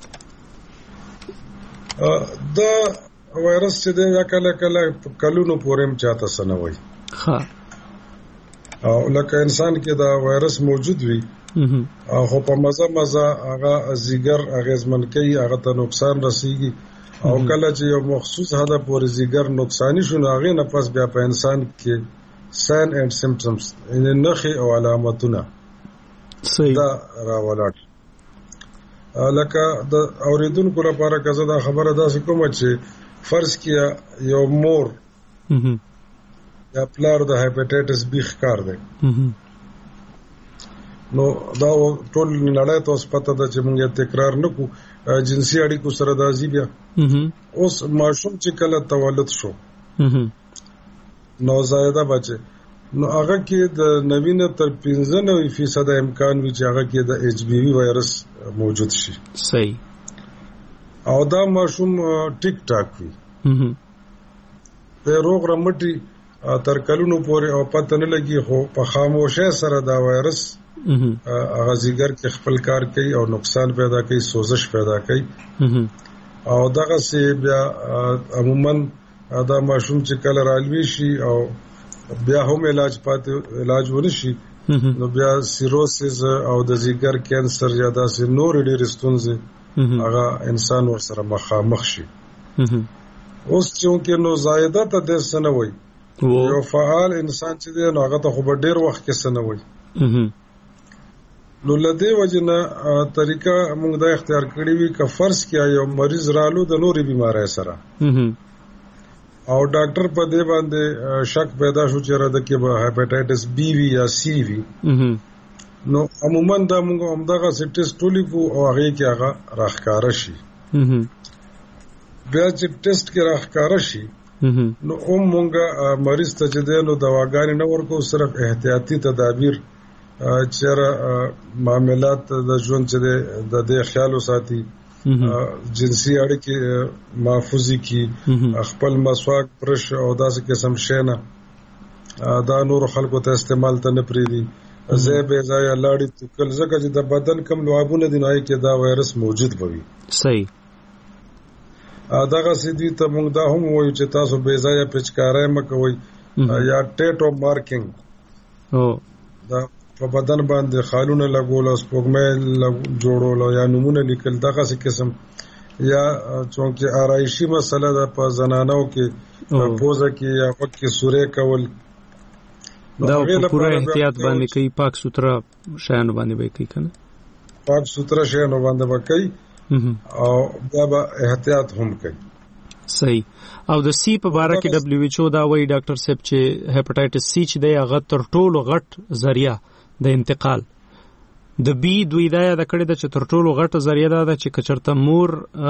دا وایرس چې دی یا کله کله کلونو پورې هم چاته سنوي. ښه. او لکه انسان کې دا وایرس موجود وي خو په مزه مزه هغه ځیګر اغیزمن کوي، هغه ته نقصان رسیږي او کله چې یو مخصوص حد پورې ځیګر نقصانی شونه هغه نه پس بیا په انسان کې ساين اند سمپټمز ان نخي او علامتونه صحیح دا راولاټ لکه د اوریدونکو لپاره کزه دا خبره داسې کومه چې فرض کیا یو مور یا پلار د هپاتایټس بی ښکار دی نو دا ټول نړۍ ته اوس پته ده چې موږ تکرار نکو جنسي اړیکو سره د ازي بیا اوس ماشوم چې کله تولد شو نو زایده بچه نو هغه کې د نوینه تر پنځه نوي فیصد امکان وي چې هغه کې د ایچ بی وی وایرس موجود شي صحیح او دا ماشوم ټیک ټاک وي د روغ رمټي تر کلونو پورې او پته نه لګي خو په خاموشه سره دا وایرس هغه زیګر کې خپل کار کوي او نقصان پیدا کوي سوزش پیدا کوي او دغه سي بیا عموما دا ماشوم چې کله رالوي شي او بیا هم علاج پاتې علاج ونشي نو بیا سیروسس او د زیګر کینسر یا داسې نور ډېر ستونزې هغه انسان ورسره مخامخ شي اوس چې نو زائده ته د سنوي یو فعال انسان چې دی نو هغه ته خو ډېر وخت کې سنوي نو لدې وجنه طریقه موږ دا اختیار کړی وی ک فرض کیا یو مریض رالو د نوري بیماری سره او ډاکټر په دې باندې شک پیدا شو چې راده کې به هپاتایټس بی وی یا سی وی نو عموما دا موږ همدغه ټیسټ ولیکو او هغه کې هغه راخکاره شي بیا چې ټیسټ کې راخکاره شي نو هم موږ مریض ته چې دی نو دواګانې نه ورکو صرف احتیاطي تدابیر چیرې معاملات د ژوند چې د دې خیال وساتي جنسي اړیکې محفوظي کی خپل مسواک برش او داسې قسم شینه دا نور خلکو ته استعمال ته نه پریدي زه به ځای لاړی تکل زکه چې د بدن کم لوابونه دي نوای کې دا وایرس موجود بوي صحیح داغه سیدی ته موږ دا هم وایو چې تاسو به ځای پچکارای مکوي یا ټیټو مارکینګ او دا په بدن باندې خالونه لګول او سپوږمۍ جوړول یا نمونه لیکل دغه څه قسم یا چونکه آرایشي مسله ده په زنانو کې پوزه کې یا وخت کې سورې کول دا په پوره احتیاط باندې کوي پاک سوتره شایانو باندې به کوي کنه پاک سوتره شایانو باندې به کوي او دا به احتیاط هم کوي صحیح او د سی په باره کې دبليو ایچ او دا وایي ډاکټر صاحب چې هپاتایټس سی چې دی هغه تر ټولو غټ ذریعہ د انتقال د بی دوی دا یاد کړی د چې تر ټولو غټه ذریعہ ده چې کچرته مور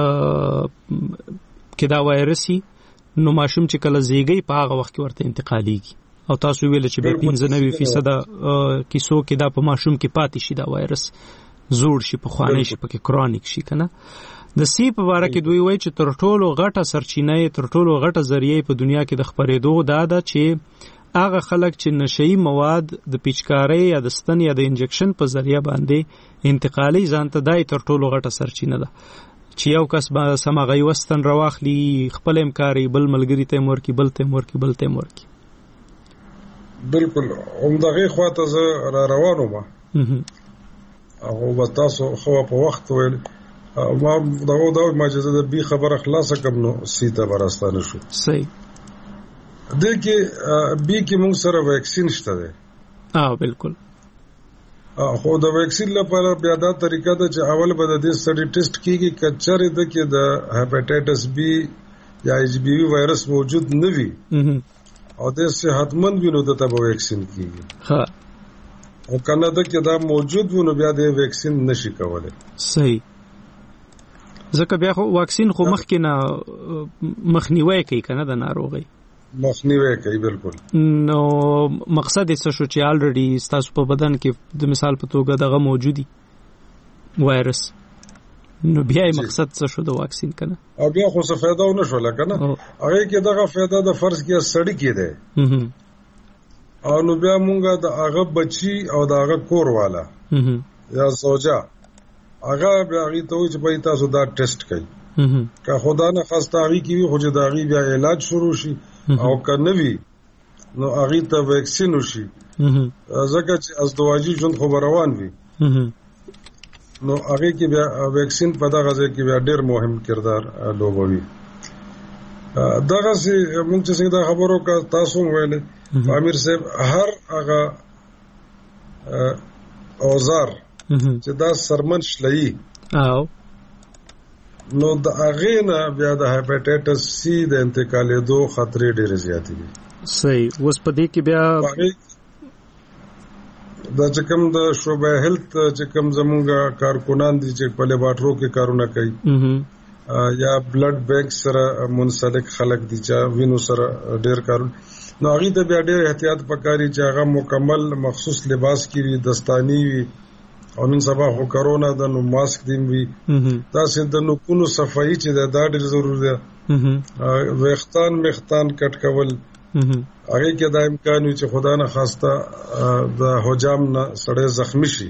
کې دا وایرسي نو ماشوم چې کله زیږي په هغه وخت کې ورته انتقاليږي او تاسو ویل چې به پنځه نوي فیصد کیسو کې دا په ماشوم کې پاتې شي دا وایرس زوړ شي په خوانې شي په کې کرونیک شي کنه د سی په باره کې دوی وایي چې تر ټولو غټه سرچینه تر ټولو غټه ذریعہ په دنیا کې د خبرېدو دا ده چې هغه خلک چې نشئی مواد د پیچکارۍ یا د ستن یا د انجکشن په ذریعہ باندې انتقالي ځان ته دای تر ټولو غټه سرچینه ده چې یو کس به سمغه وستن رواخلی خپل امکاري بل ملګری ته مور کې بل ته مور کې بل ته مور کې بالکل همدغه خواته زه را روانو ما هغه به تاسو خو په وخت ویل ما دغه دا ماجزه د بي خبره خلاصه کوم نو سیته براستانه شو صحیح دغه بي کې موږ سره ویکسین شته ده اه بالکل خو د ویکسین لپاره بیا دا طریقه ده چې اول به د دې سټډي ټیسټ کیږي کچره د کې د هپاتایټس بی یا ایچ بی وی وایرس موجود نه وي او د صحتمند وینو د ته ویکسین کیږي ها او کنه د کې دا موجود وینو بیا د ویکسین نشي کولای صحیح ځکه بیا خو واکسین خو مخکې نه مخنیوي کوي کنه د ناروغي مخنیوي کوي بالکل نو مقصد یې څه شو چې الریډي تاسو په بدن کې د مثال په توګه دغه موجودي وایرس نو بیا یې مقصد څه شو د واکسین کنه او بیا خو څه فائدہ ونه شو لکه نه هغه کې دغه فائدہ د فرض کې سړی کې ده او نو بیا مونږه د هغه بچي او د هغه کور والا یا زوجا هغه بیا هغه ته چې په تاسو دا ټیسټ کوي که خدا نه خاصه هغه کې وي خو چې دا هغه بیا علاج شروع شي او کنه وی نو هغه ته ویکسین وشي ځکه چې ازدواجی ژوند خو روان وي نو هغه کې بیا ویکسین په دغه ځای کې بیا ډېر مهم کردار لوبوي دغه سي موږ چې څنګه خبرو کا تاسو ویلې امیر صاحب هر هغه اوزار چې دا سرمن شلئی او نو د هغه نه بیا د هپاتایټس سی د انتقالېدو خطرې ډېرې زیاتې دي. صحیح. اوس په دې کې بیا دا چې کوم د شعبه هیلث چې کوم زمونږ کارکونان دي چې په لیبارټرو کې کارونه کوي یا بلډ بینک سره منسلک خلک دي چې وینو سره ډېر کارونه، نو هغه ته بیا ډېر احتیاط پکاري چې هغه مکمل مخصوص لباس کې وي، دستانی وي، او نن سبا خو کرونا د نو ماسک دیم وي. دا سه د نو کونو صفائی چې دا ډېر ضروري ده. وختان مختان کټ کول هغه کې دا امکان وي چې خدا نه خواسته د حجام نه سړی زخمی شي،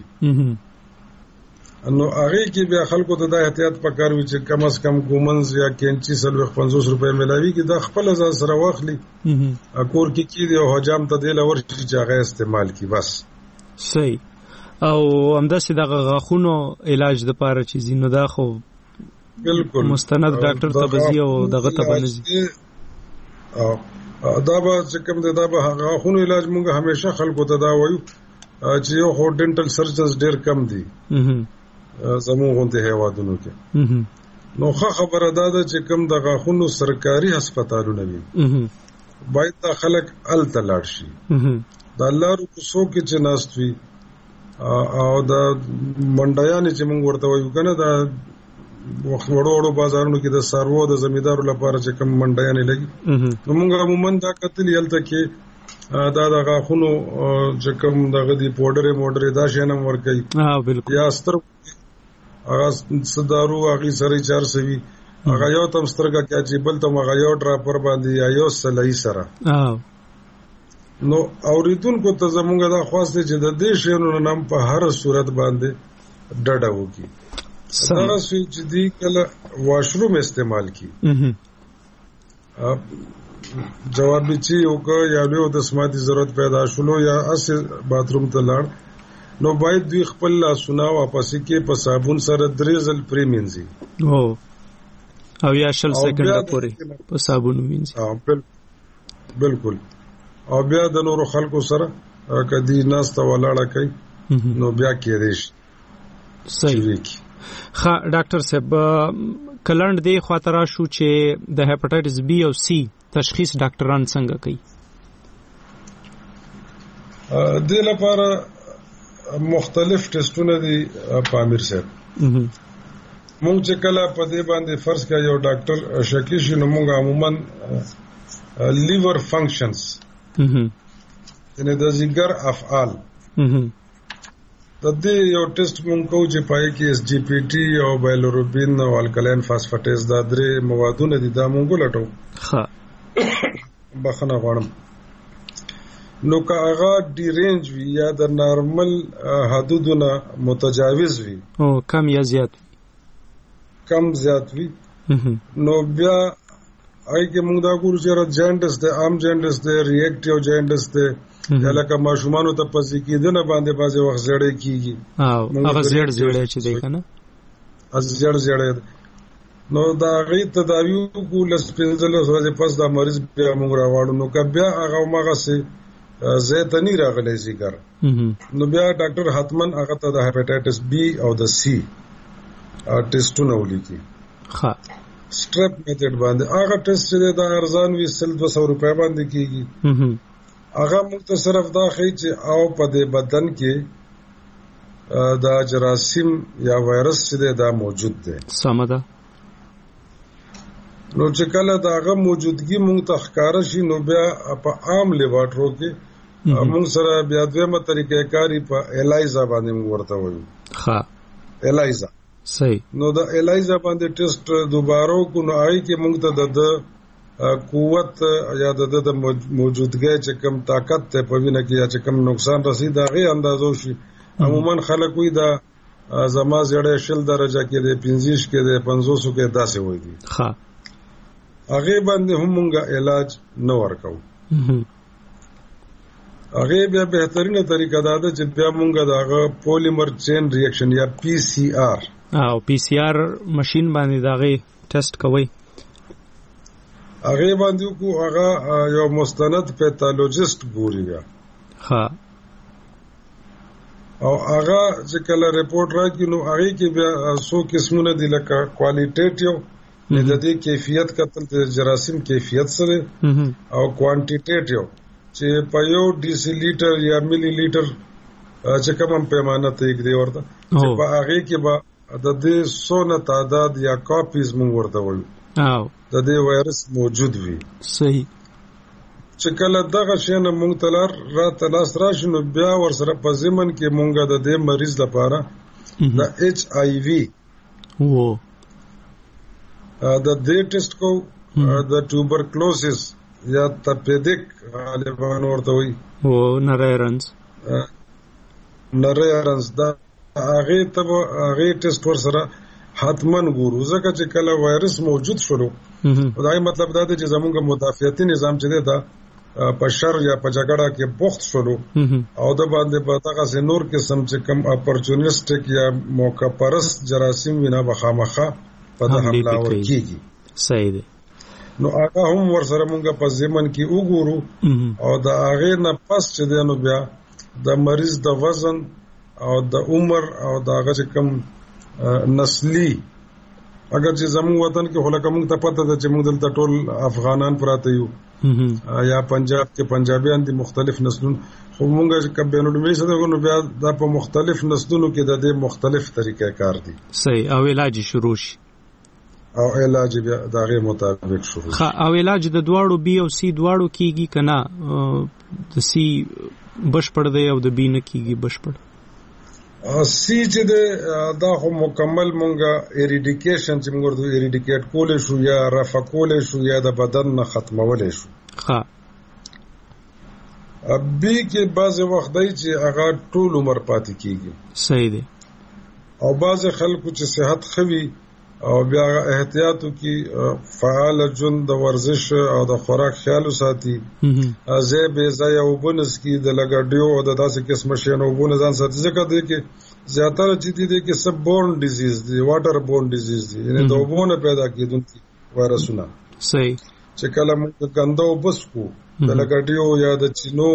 نو هغه کې بیا خلکو ته دا احتیاط پکار وي چې کم از کم ګومنز یا کینچی سلوخ پنځوس روپۍ ملاوي کې دا خپل ځان سره واخلي کور کې کې دی او حجام ته دی لور چې هغه استعمال کی بس. صحیح. او همداسې د غاښونو علاج د پاره چې زینو دا خو بالکل مستند ډاکټر ته بزی او دغه ته بنځي. او دا به چې کوم دا به غاښونو علاج مونږ همیشه خلکو ته دا وایو چې یو هو ډینټل سرجنز ډېر کم دي زموږ غونډه هیوادونو کې. نو ښه خبره ده چې کوم د غاښونو سرکاري هسپتالونه وي باید دا خلک الته لاړ شي. د الله رکوسو کې چې ناست وي او د منډیانې چې موږ ورته وایو کنه دا وړو وړو بازارونو کې د سارو د زمیدارو لپاره چې کوم منډیانې لګي، نو موږ عموما دا کتل یلته کې دا د غاښونو چې کوم دغه دی پوډرې موډرې دا شینم ورکوي. ها بالکل. یا ستر هغه صدارو هغه سره چار سوي هغه یو تم سترګه کې چې بل تم هغه یو ډراپر باندې یا یو سلای سره. ها نو اوریدونکو ته زمونږ دا خواسته چې د دې شینو نام په هر صورت باندې ډډه وکړي. سره سوي چې دی کله واشروم استعمال کی جوابی چی وکړه یا له د سماعتي ضرورت پیدا شولو یا اس باتروم ته لاړ، نو باید دوی خپل لاسونه واپس کې په صابون سره درې ځل پرې مینځي او او یا شل سکند پورې په صابون وینځي. بالکل. او بیا د نورو خلکو سره کدی ناسته ولاړه کوي نو بیا کېږي. صحیح. ښه ډاکټر صاحب کلند دی خاطر شو چې د هپاتایټس بی او سی تشخیص ډاکټران څنګه کوي؟ د لپاره مختلف ټیسټونه دي پامیر صاحب. مونږ چې کله په دې باندې فرض کا یو ډاکټر شکی شي نو مونږ عموما لیور فنکشنز یعنی د ځګر افعال د دې یو ټیسټ مونږ کوو چې پای کې اس جی پی ټي او بایلوروبین او الکلاین فاسفیټیز دا درې موادونه دي دا مونږ لټو. ښه بخنه غواړم نو که هغه ډی رینج وي یا د نارمل حدودونه متجاوز وي او کم یا زیات کم زیات وي نو بیا آی کې موږ دا ګورو چې را جاینډس ده عام جاینډس ده ریاکټیو جاینډس ده یا لکه ماشومان ته پځې کېدنه باندې بازي وخت زړې کیږي او هغه زړ زړې چې دی کنه از زړ زړې نو دا غي تداوی کو لس پنځل ورځې پس دا مریض بیا موږ راوړو نو که بیا هغه ماغه سي زیتنی راغلی زیګر نو بیا ډاکټر حتمن هغه ته د هپاتایټس بی او د سی ټیسټونه ولیکي. ښه سټرپ میتھډ باندې هغه ټیسټ چې د ارزان وی سل دو سو روپیا باندې کیږي. هغه موږ ته صرف دا خی چې او په دې بدن کې دا جراثیم یا وایرس چې دا موجود دی. سمه ده. نو چې کله داغه موجودګي مونږ ته ښکار شي نو بیا په عام لیبارټرو کې مونږ سره بیا دویمه طریقې کاری په الایزا باندې مونږ ورته وایو. ها الایزا صحیح. نو د الایزا باندې ټیسټ دوباره کو نو آی کې مونږ ته د قوت یا د موجودګي چې کم طاقت ته په وینه کې یا چې کم نقصان رسید هغه اندازو شي. عموما خلک وي دا زما زړه شل درجه کې د پنځه کې د پنځوس کې داسې وي دي. ها هغه باندې هم مونږه علاج نه ورکو. هغه بیا بهترینه طریقه دا ده چې بیا مونږه داغه پولیمر چین ریاکشن یا پی سی آر او پی سی آر ماشين باندې داغه ټیسټ کوي. هغه باندې کو هغه یو مستند پیتالوجیست ګوري بیا ها او هغه چې کله ریپورت راکې نو هغه کې بیا څو قسمونه دي لکه کوالټیټیو د دې کیفیت کتل د جراثیم کیفیت سره او کوانټیټیټیو چې په یو ډي سي لیټر یا ملي لیټر چې کوم پیمانه ته یې دی ورته چې په هغه کې به د دې سونه تعداد یا کاپیز مونږ ورته وایو او د دې وایرس موجود وي صحیح چې کله دغه شی نه مونږ تلار را تلاس راشي نو بیا ورسره په ضمن کې مونږ د دې مریض لپاره د ایچ آی وی وو د دې ټیسټ کو د ټوبرکلوسس یا تپیدک غالبان ورته وي او نریرنز نریرنز دا هغه ته هغه ټیسټ ورسره حتمن ګورو ځکه چې کله وایرس موجود شلو دا مطلب دا دی چې زموږ مدافعتي نظام چې دی دا په شر یا په جګړه کې بوخت شلو او د باندې په دغه نور قسم چې کم اپورچونیسټک یا موقع پرست جراثیم وینا بخامخه په د حمله ورکیږي صحیح دی نو هغه هم ورسره مونږ په ضمن کې وګورو او د هغه نه پس چې دی نو بیا د مریض د وزن او د عمر او د هغه کم نسلی اگر چې زموږ وطن کې هلکه مونږ ته پته ده چې مونږ دلته ټول افغانان پراته یو یا پنجاب کې پنجابیان دي مختلف نسلونه خو مونږ چې بین المللي سره نو بیا د په مختلف نسلونو کې د دې مختلف طریقې کار دي صحیح او علاج شروع شي او علاج بیا دغه مطابق شروع شي او علاج د دواړو بي او سي دواړو کیږي کنه د سي بشپړ دی او د بي نه کیږي بشپړ سی چې دا خو مکمل مونږه ایریډیکیشن چې موږ ورته ایریډیکیټ کولې شو یا رفع کولې شو یا د بدن نه ختمولې شو ها بي کې بعض وخت دی چې هغه ټول عمر پاتې کیږي صحیح دی او بعض خلکو چې صحت خوي او بیا احتیاطو کې فعال ژوند د ورزش او د خوراک خیال ساتي ازه به ځای او بونس کې د لګډیو او د داسې قسم شینو بونس ځان ساتي ځکه دی کې زیاتره چې دی کې سب بورن ډیزیز دی واټر بورن ډیزیز دی یعنی د وبونه پیدا کیدونکي وایرسونه صحیح چې کله موږ ګندو بس کو د لګډیو یا د چینو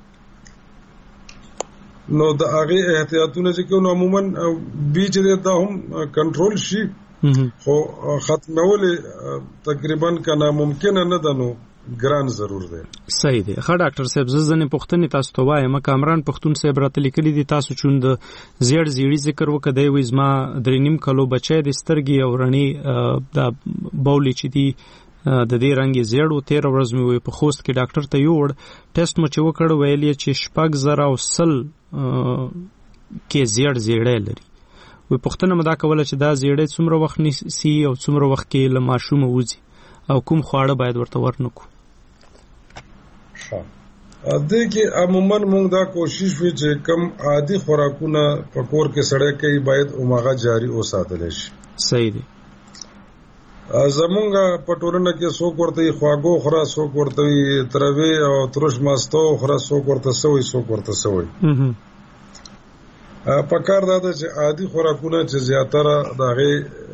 نو د هغه احتیاطونه چې کوم عموما بیچ دی دا هم کنټرول شي خو ختمول تقریبا کنه ممکن نه ده نو ګران ضرور دی صحیح دی ښه ډاکټر صاحب زنه پښتنې تاسو ته وایم کامران پښتون صاحب راته لیکلي دي تاسو چوند زیړ زیړی ذکر وکړی وې زما درې نیم کلو بچی د سترګې او رڼې د بولې چې دی د دې رنګ زیړ او تیر ورځ مې وې په خوست کې ډاکټر ته یوړ ټیسټ مو چې وکړ ویلې چې شپږ زره او سل کې زیړ زیړې لري وې پښتنه مدا کوله چې دا زیړې څومره وخت نیسي او څومره وخت کې له ماشومه وځي او کوم خواړه باید ورته ورنکو ها اده کې عموما موږ دا کوشش وکړو چې کم عادي خوراکونه په کور کې سړی کوي باید اومغه جاری اوساتل شي صحیح دی زمونږ په ټولنه کې څوک ورته خواږه خورا څوک ورته تروي او ترش ماستو خورا څوک ورته سوي څوک ورته سوي په کار دا چې عادي خوراکونه چې زیاتره دغه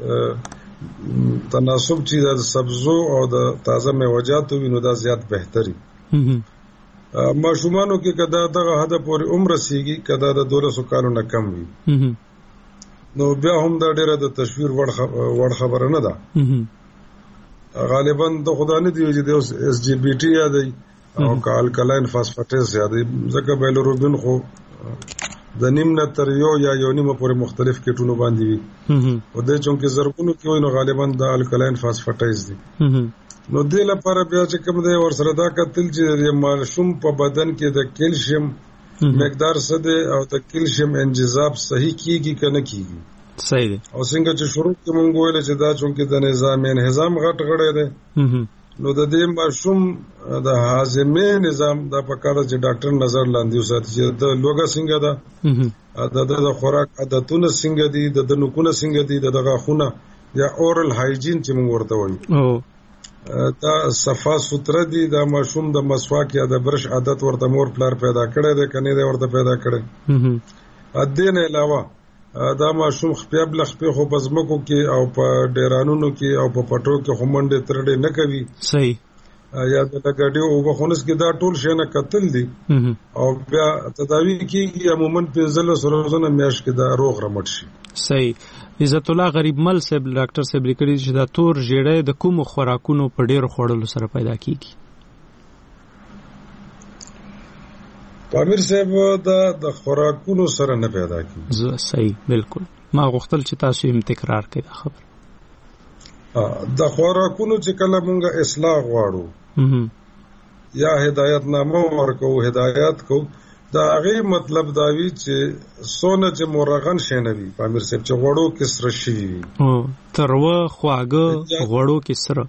تناسب چې د سبزو او د تازه میوه‌جاتو وینو دا زیات بهتري ماشومانو کې کدا دغه حد پورې عمر سیږي کدا د دولسو کالو نه کم وي نو بیا هم دا ډیره د تشویر وړ خبره نه ده غالبا د خدای نه دی چې د اس جی بی ټي یادي او الکلاین فاسفاټیز یادي ځکه بیلروبین خو د نیم نه تر یو یا یو نیمه پورې مختلف کیټونو باندې وي او د چونکه زرګونو کې وي نو غالبا د الکلاین فاسفاټیز دي نو د لپاره بیا چې کوم دی ورسره دا کتل چې د مالشوم په بدن کې د کیلشیم مقدار څه دی او د کیلشیم انجذاب صحیح کیږي کنه کیږي صحیح دی او څنګه چې شروع کې مونږ ویل چې دا چونکه د نظام انهضام غټ غړې دی نو د دې ماشوم د هاضمه نظام د پکاره چې ډاکټر نظر لاندې وساتي چې د لوګه څنګه ده د د خوراک عادتونه څنګه دي د نوکونه څنګه دي د غاښونه یا اورل هایجین چې مونږ ورته وایو دا صفا سوتره دي د ماشوم د مسواک یا د برش عادت ورته مور پلار پیدا کړي دی کني دی ورته پیدا کړي ا دې نه علاوه دا ماشوم خپل بل خپل خو پزمکو کې او په ډیرانونو کې او په پټو کې همنډه ترډه نه کوي صحیح یا د لګړیو او بخونس کې دا ټول شي نه قتل دي او بیا تداوی کیږي عموما پنځل سروزونه میاش کې دا روغ رمټ شي. صحیح. عزت الله غریب مل صاحب ډاکټر صاحب لیکلي چې دا تور ژیړی د کوم خوراکونو په ډیر خوړلو سره پیدا کیږي؟ پامیر صاحب دا د خوراکونو سره نه پیدا کیږي. صحیح بالکل. ما غوښتل چې تاسو هم تکرار کړئ دا خبر. د خوراکونو چې کله مونږه اصلاح غواړو یا هدایت نامه ورکو هدایت کو دا هغه مطلب دا وی چې سونه چې مورغن شنوي پامیر صاحب چې غوړو کې سره شي او تروا خواګه غوړو کې سره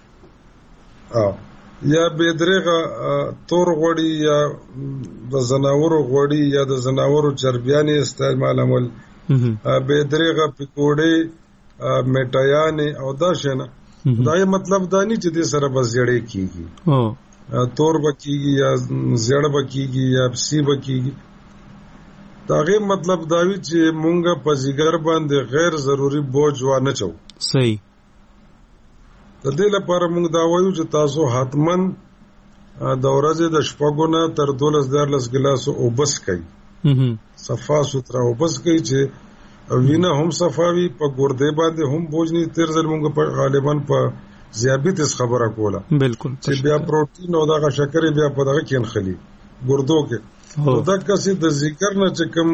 ا یا بيدرغه تور غوړي یا د زناورو غوړي یا د زناورو چربيانې استعمالول بيدرغه پکوړې میټایانې او دا شنه دا یې مطلب دا نه چې د سره بس جړې کیږي او تور بکیږي یا زړ بکیږي یا سی بکیږي دا غي مطلب دا وی چې مونږه په زیګر باندې غیر ضروری بوج و نه چو. صحیح. د دې لپاره مونږ دا وایو چې تاسو حتمن د ورځې د شپږو نه تر دولس دارلس ګلاس او بس کوي صفا سوترا او بس کوي چې وینه هم صفاوي په ګردې باندې هم بوج نه تیر ځل مونږ په غالبا په زیابیتس خبره کوله. بالکل. چې بیا پروتین او دغه شکر بیا په دغه کې نخلي ګردو کې نو دا کسي د ذکر نه چې کوم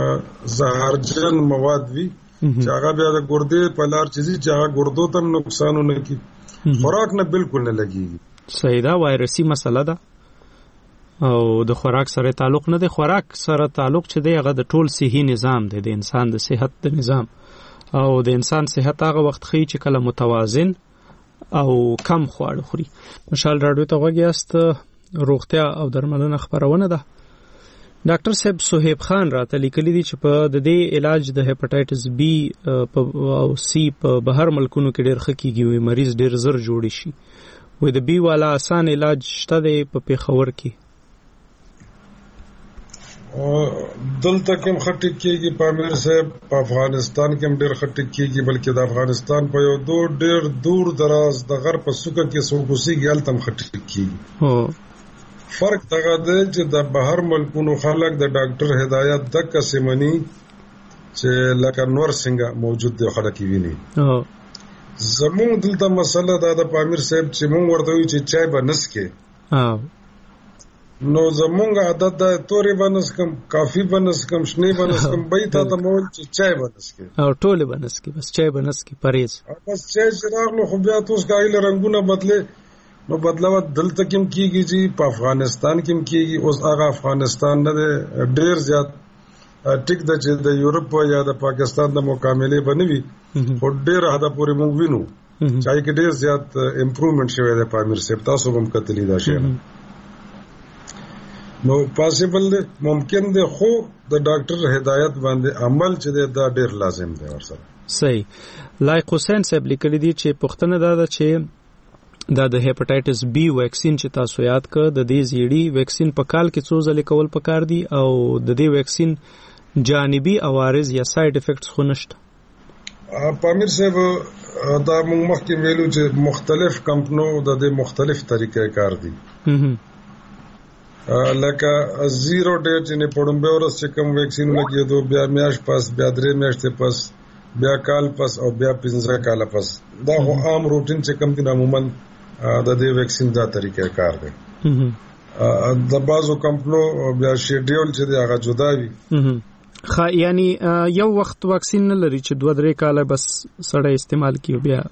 زهرجن مواد وي چې هغه بیا د ګردې په لار چیزي چې هغه ګردو ته نقصانونه کوي خوراک نه بالکل نه لګي. صحیح. دا وایرسي مسله ده او د خوراک سره تعلق نه دی. خوراک سره تعلق چې دی هغه د ټول صحي نظام دی د انسان د صحت د نظام او د انسان صحت هغه وخت خي چې کله متوازن او کم خواړه خوري. مشال رادیو ته وګیاست روغتیا او درملنه خبرونه ده. ډاکټر صاحب صہیب خان راته لیکلي دي چې په د دې علاج د هپاتایټس بی او سی په بهر ملکونو کې ډېر ښه کیږي وي مریض ډېر زر جوړ شي وي د بی والا آسان علاج شته دی په پیښور کې؟ دلته کوم خټک کېږي پامیر صاحب په افغانستان کې هم ډېر خټک کېږي بلکې د افغانستان په یو دو ډېر دور دراز د غرب په سوکه کې سوګوسی ګل تم خټک کېږي. فرق دغه دی چې د بهر ملکونو خلک د ډاکټر هدایت د قسمنی چې لکه نور څنګه موجود دی خلک ویني. زموږ دلته مسله دا د پامیر صاحب چې موږ ورته وی چې چای به نسکه نو زمونږ عادت دا تورې بنس کم کافی بنس کم شنه بنس کم بای تا ته مول چې چای بنس کی او ټوله بنس کی بس چای بنس کی پریز بس چای چراغ نو خو بیا توس کایل رنگونه بدله نو بدلاوت دلته کم کیږي چې په افغانستان کم کیږي اوس هغه افغانستان نه ډیر زیات ټیک د چې د یورپ یا د پاکستان د مکملې بنوي خو ډیر هدا پورې مونږ وینو چې کې ډیر زیات امپروومنت شوی دی په امیر سیب تاسو هم کتلی دا شی نو پاسیبل دی ممکن دی خو د ډاکټر هدایت باندې عمل چې دا ډیر لازم دی ورسره. صحیح. لایق حسین صاحب لیکلی دی چې پښتنه دا ده چې دا د هپاتایټس بی ویکسین چې تاسو یاد کړ د دې زیړی ویکسین په کال کې څو ځله کول پکار دي او د دې ویکسین جانبي عوارض یا ساید افیکټس خو نشته؟ پامیر صاحب دا موږ مخکې ویلو چې مختلف کمپنو د دې مختلف طریقې کار دي لکه زیرو ډیټ چې نه پړم به ورس چې کوم ویکسین لګیدو بیا میاش پاس بیا درې میاشتې پاس بیا کال پاس او بیا پنځه کال پاس دا خو عام روټین چې کوم دي عموما د دې ویکسین دا طریقې کار دی. د بازو کمپنو بیا شیډیول چې دی هغه جدا وي خا یعنی یو وخت واکسین نه لري چې دوه درې کال بس سړی استعمال کیو بیا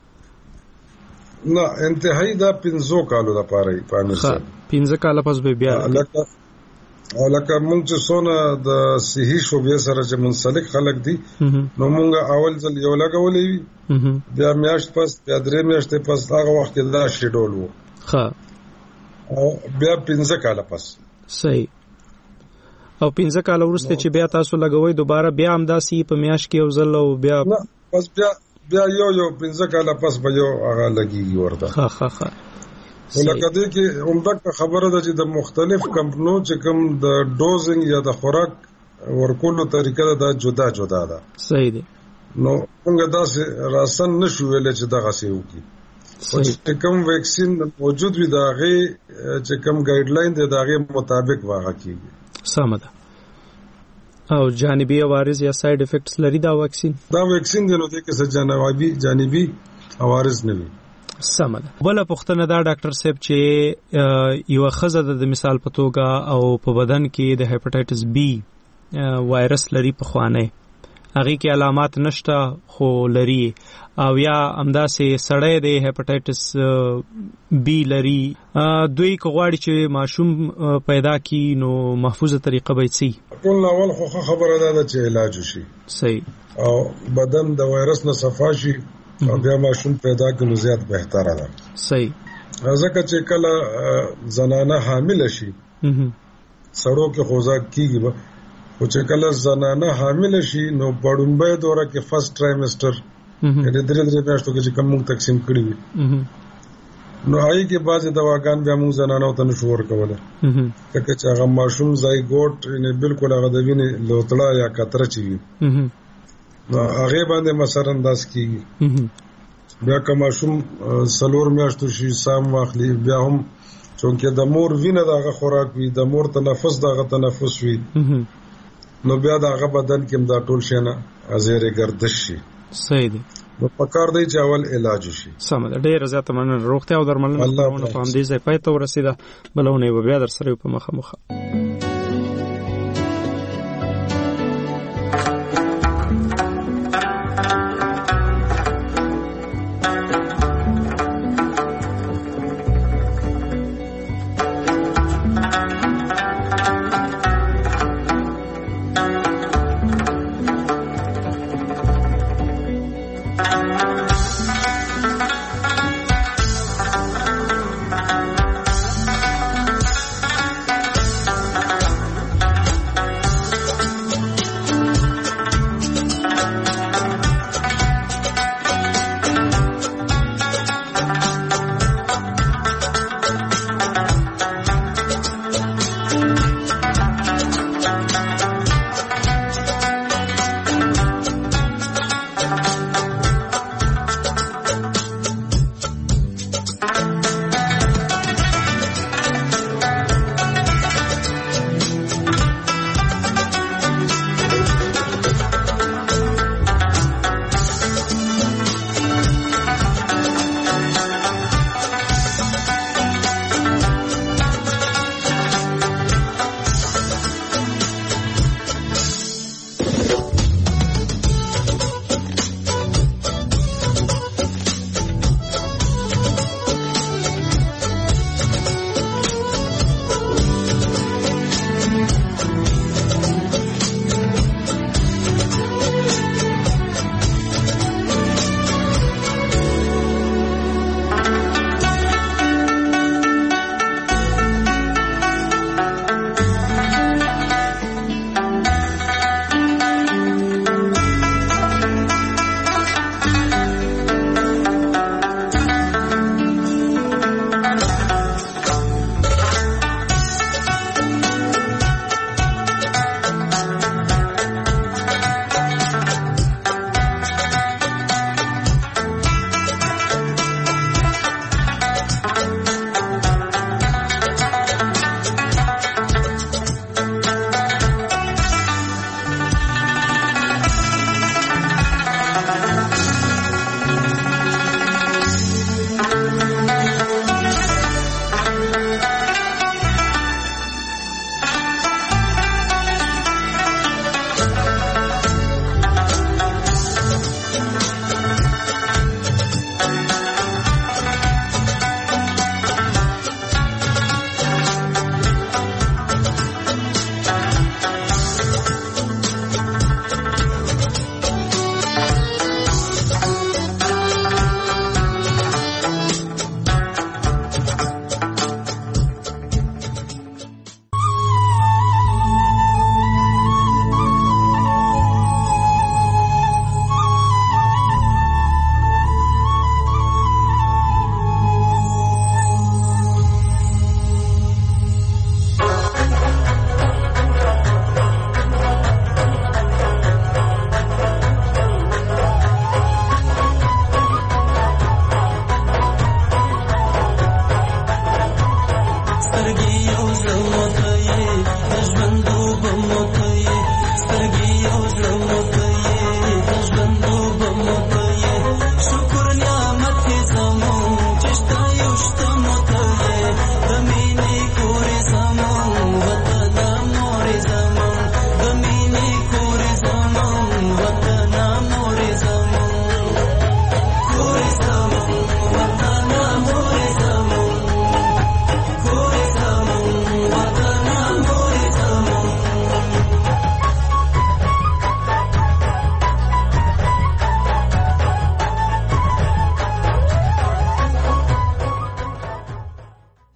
نه انتهایی دا پنځو کالو لپاره پامیر صاحب پنځه کال پس به بیا لکه او لکه مونږ چې سونه د صحي شوبې سره چې منسلک خلک دي نو مونږ اول ځل یو لګولې وي بیا میاشت پس بیا درې میاشتې پس هغه وخت دا شیډول وو ها او بیا پنځه کال پس. صحیح. او پنځه کال وروسته چې بیا تاسو لګوي دوباره بیا هم داسي په میاشت کې یو ځل او بیا پس بیا بیا یو یو پنځه کال پس به یو هغه لګيږي ورته. ها ها ها. ولکه دې کې عمدک خبره ده چې د مختلف کمپنو چې کوم د ډوزینګ یا د خوراک ورکولو طریقه ده جدا جدا ده. صحیح دی. نو موږ دا راسن نشو ویل چې دغه څه وکړي چې کوم ویکسین موجود وي دا غي چې کوم ګایډ لاین دی دا غي مطابق واغه کیږي. سم ده. او جانبي عوارض یا ساید افیکټس لري دا ویکسین؟ دا ویکسین دی نو د کې څه جانبي جانبي عوارض نه وي. سم ده. بل پوښتنه دا ډاکټر صاحب چې یو خزه د مثال په توګه او په بدن کې د هپاتایټس بی وایرس لري په خوانه هغه کې علامات نشته خو لري او یا همداسې سړی د هپاتایټس بی لري دوی کوغواړي چې ماشوم پیدا کی نو محفوظه طریقه به سي. ټول اول خو خبره ده چې علاج وشي. صحیح. او بدن د وایرس نه صفا شي او بیا ماشوم پیدا کړي زیات بهتره ده. صحیح. ځکه چې کله زنانه حامل شي سړو کې خوځا کیږي به او چې کله زنانه حامل شي نو پړومبه دوره کې فرست ټرایمستر یعنی درې درې میاشتو کې چې کوم تقسیم کړی وي نو هغه کې بعضې دواګان بیا موږ زنانو ته نشو ورکوله ځکه چې هغه ماشوم زایګوټ یعنی بالکل هغه د وینې لوتړه یا قطره چې وي نو هغه باندې مثلا انداز کیږي. بیا که ماشوم څلور میاشتو شي سام واخلي بیا هم چونکه د مور وینه دغه خوراک وي د مور تنفس دغه تنفس وي نو بیا دغه بدن کې دا ټول شي نه ازيره گردش شي. صحیح دی. نو پکار دی چې اول علاج شي. سم ده. ډېر زیات مننه. روغتیا او درملنه په دې ځای پای ته ورسیده. بلونه بیا در سره په مخه مخه.